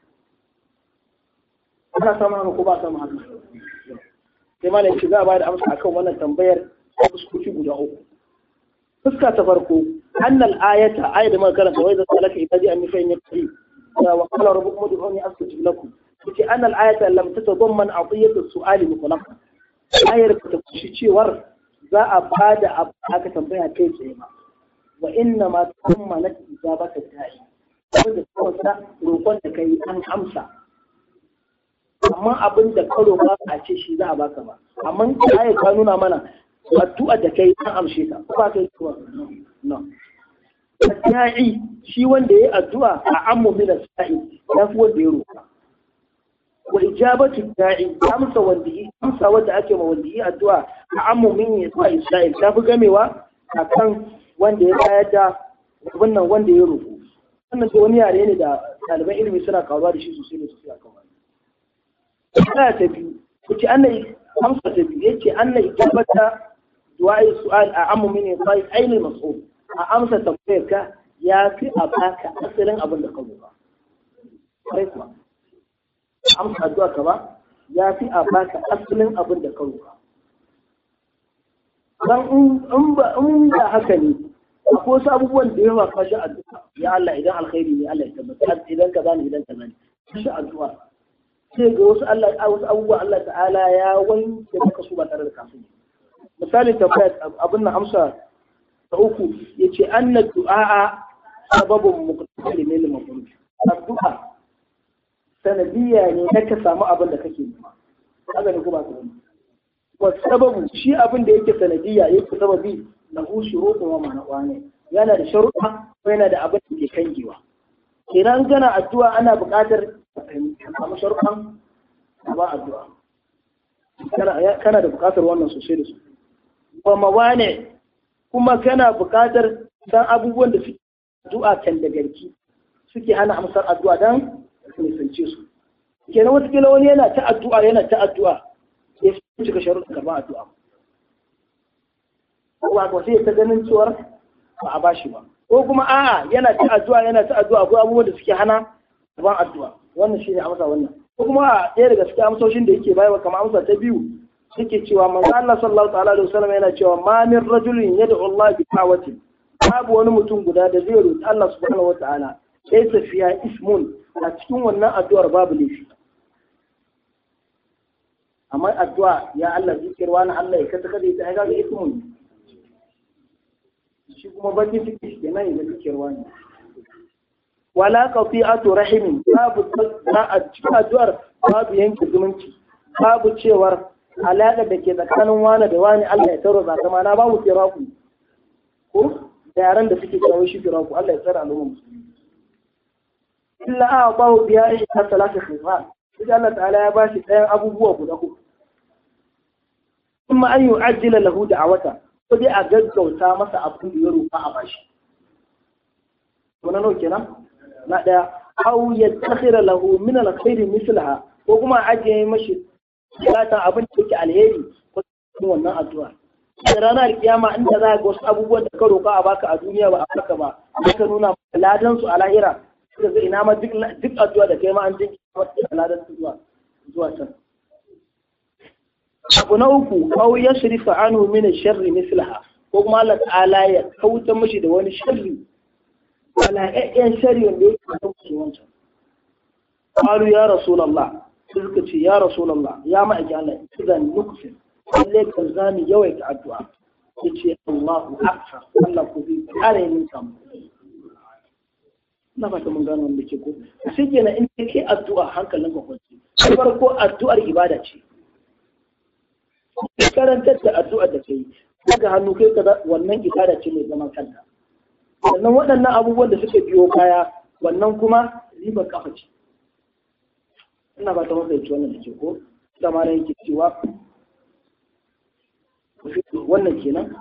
ana samun haka ko ba samun haka sai malam shi za a bada amsa akan wannan tambayar fuskoki guda uku fuska ta farko annal ayata ayat da muka karanta wai da salaka ibadi an fa inni qarib wa qala rabbukum ud'uni astajib lakum yace annal ayata lam tatadamman atiyatu su'ali mutlaq ayar ta kushi cewar za a bada aka tambaya kai tsaye ba wa inna ma tummanat ijabata ta'i wanda kuma roƙon da kai an amsa amma abin da ka roƙa a ce shi za a baka ba amma ayat ta nuna mana addu'a da kai an amshe ta ba kai kuwa no ta'i shi wanda yayi addu'a a ammu min as-sa'i ya fi wanda ya roƙa wa ijabatu ta'i amsa wanda ake ma wanda yayi addu'a a ammu min as-sa'i ta fi gamewa akan wanda ya bayar da wannan wanda ya roƙo wannan da wani yare ne da ɗaliban ilimi suna karuwa da shi sosai da sosai a kan wani. Aya ta biyu, yace annai amsa ta biyu yace annai ijabata du'a'i su'al a ammu min sai ainul mas'ul a amsa tambayar ka ya fi a baka asalin abin da ka roƙa. Sai kuma amsa addu'a ka ba ya fi a baka asalin abin da ka roƙa. Dan in ba haka ne akwai wasu abubuwan da yawa ka shi addu'a ya Allah idan alkhairi ne Allah ya tabbata idan ka zani idan ka zani shi addu'a sai ga wasu abubuwa Allah ta'ala ya wanke maka su ba tare da kafin misali tabbata abin nan amsa ta uku yace anna du'a sababun muqtasil lil mafrud addu'a sanadiyya ne na ka samu abin da kake nema haka ne ko ba ka ba wa sababu shi abin da yake sanadiyya yake sababi lahu shuruɗu wa manaqani yana da sharuɗa ko yana da abin da ke kangewa idan kana addu'a ana buƙatar ka samu sharuɗan ba addu'a kana da buƙatar wannan sosai da sosai wa mawane kuma kana buƙatar dan abubuwan da suke addu'a kan da garki suke hana amsar addu'a dan nisance su kenan wata kila wani yana ta addu'a ya cika sharuɗan karɓar addu'a ko sai ta ganin cewar ba a bashi ba ko kuma a'a yana ta addu'a ko abubuwan da suke hana ban addu'a wannan shine amsa wannan ko kuma ɗaya daga cikin amsoshin da yake bayarwa kamar amsa ta biyu yake cewa manzo Allah sallallahu alaihi wasallam yana cewa ma min rajulin yad'u Allah bi da'watin babu wani mutum guda da zai roƙi Allah subhanahu wataala sai tafiya ismun a cikin wannan addu'ar babu laifi amma addu'a ya Allah zikirwa na Allah ya kada ita ai ga ismun shi kuma baki ciki kenan da zikirwa ne wala qati'atu rahimin babu a cikin addu'ar babu yanke zumunci babu cewar alaƙa da ke tsakanin wani da wani Allah ya taro za kama na babu firaku ko da yaran da suke kawo shi firaku Allah ya tsara al'umma musulmi illa a bawo biya ta salatu khifan sai Allah ta'ala ya bashi ɗayan abubuwa guda uku kuma an yu'ajjila lahu da'awata ko dai a gaggauta masa abin da ya roƙa a bashi wannan kenan na ɗaya aw yattakhira lahu min al-khairi mislaha ko kuma a ajiye mashi fatan abin da yake alheri ko wannan addu'a da ranar kiyama inda za ga wasu abubuwan da ka roƙa a baka a duniya ba a baka ba ka nuna ladan su a lahira sai zai ina ma duk addu'a da kai ma an jinki wata ladan su zuwa can abu na uku aw yashrifa anhu min ash-sharri mislaha ko kuma Allah ta'ala ya kauta mishi da wani sharri wala ayyan sharri wanda yake kauce wancan qalu ya rasulullah suka ce ya rasulullah ya ma'aiki Allah idan nukfir lalle kan zami yawaita addu'a yace Allahu akbar Allah ku bi kare min kam na fata mun gano wanda ke ko sai kenan in kai addu'a hankalin ka kwanci farko addu'ar ibada ce karantar da addu'a da kai daga hannu kai ka wannan ibada ce mai zaman kanta sannan waɗannan abubuwan da suka biyo baya wannan kuma ribar kafa ce ina ba ta masa yake wannan da ke ko dama na yake cewa wannan kenan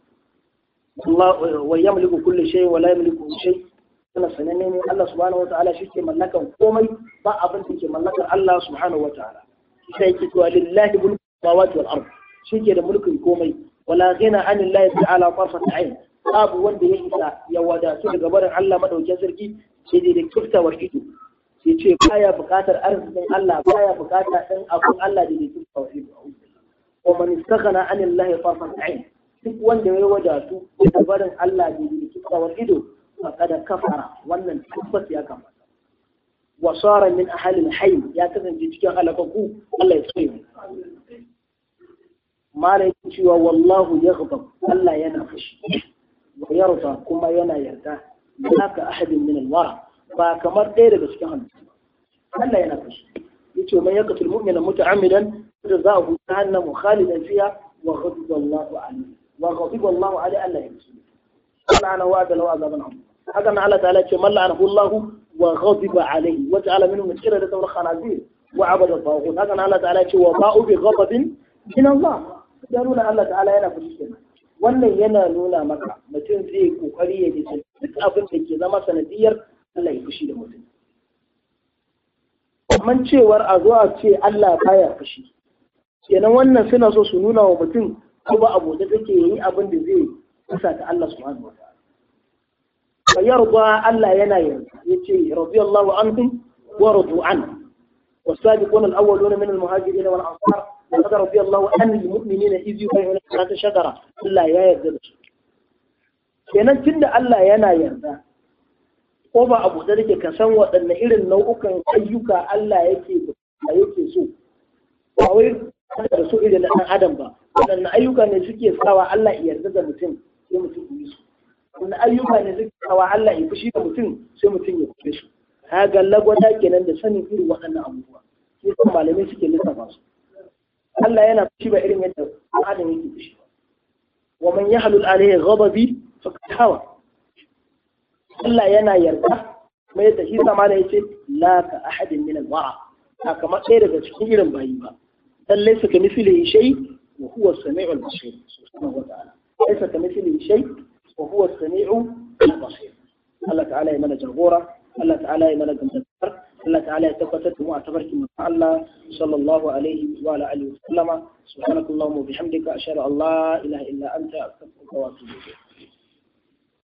wa yamliku kulli shay wa la yamliku shay wannan sananne ne Allah subhanahu wa ta'ala shi ke mallakan komai ba abin da ke mallakar Allah subhanahu wa ta'ala sai yake cewa lillahi mulku samawati wal ard shi ke da mulkin komai wala ghina anillahi ta'ala tarfat ayn babu wanda ya isa ya wadatu daga barin Allah madaukakin sarki sai dai da kiftawar ido sai ce baya buƙatar arzikin Allah baya buƙatar ɗan abun Allah da ke kiftawar ido wa man istaghna anillahi tarfat ayn duk wanda ya wadatu daga barin Allah da ke kiftawar ido faqad kafara wannan tabbas ya kamata wa sara min ahli al-hayy ya kasance cikin halakaku Allah ya tsare malai cewa wallahu yaghdab Allah yana fushi wa yarda kuma yana yarda haka ahadin min alwara ba kamar ɗaya daga cikin halittu Allah yana fushi yace man yaqtul mu'mina muta'ammidan jazaohu jahannamu khalidan fiha wa ghadiba Allahu alayhi Allah yamsu la'ana wa adala wa azaban haka nan Allah ta'ala ce man la'anahu Allah wa ghadiba alayhi wa ja'ala minhum al-qiradata wal khanazir wa 'abada al-taghut haka nan Allah ta'ala ce wa ba'u bi ghadabin min Allah ya nuna Allah ta'ala yana fushi kenan wannan yana nuna maka mutum zai kokari ya ji duk abin da ke zama sanadiyar Allah ya fushi da mutum man cewar a zo a ce Allah baya fushi kenan wannan suna so su nuna wa mutum ko ba abu da take yi abin da zai kusa ta Allah subhanahu wa ta'ala fa yarda Allah yana yarda yace radiyallahu anhum wa radu an والسابقون الأولون من المهاجرين والأنصار لقد رضي الله عن المؤمنين إذ يبايعونك تحت الشجرة Allah ya yarda da su kenan tunda Allah yana yarda ko ba abu da take ka san waɗanne irin nau'ukan ayyuka Allah yake so ba wai da su irin ɗan adam ba waɗanne ayyuka ne suke sawa Allah ya yarda da mutum sai mutum ya yi su waɗanne ayyuka ne suke sawa Allah ya fushi da mutum sai mutum ya fushi su kaga lagwada kenan da sanin irin waɗannan abubuwa sai kuma malamai suke lissafa su Allah yana fushi ba irin yadda ɗan adam yake fushi wa man yahlul alayhi ghadabi faqad hawa Allah yana yarda kuma yadda shi sama da yace la ka ahadin min al-wara kamar ɗaya daga cikin irin bayi ba dan laysa ka mithlihi shay wa huwa as-sami'u al-basir subhanahu wa ta'ala laysa ka mithlihi shay wa huwa as-sami'u al-basir Allah ta'ala ya mana jagora Allah ta'ala ya mana gamsar Allah ta'ala ya tabbatar da mu a tabarkin Allah sallallahu alaihi wa ala alihi wa sallama subhanakallahumma wa bihamdika ashhadu an la ilaha illa anta astaghfiruka wa atubu ilayk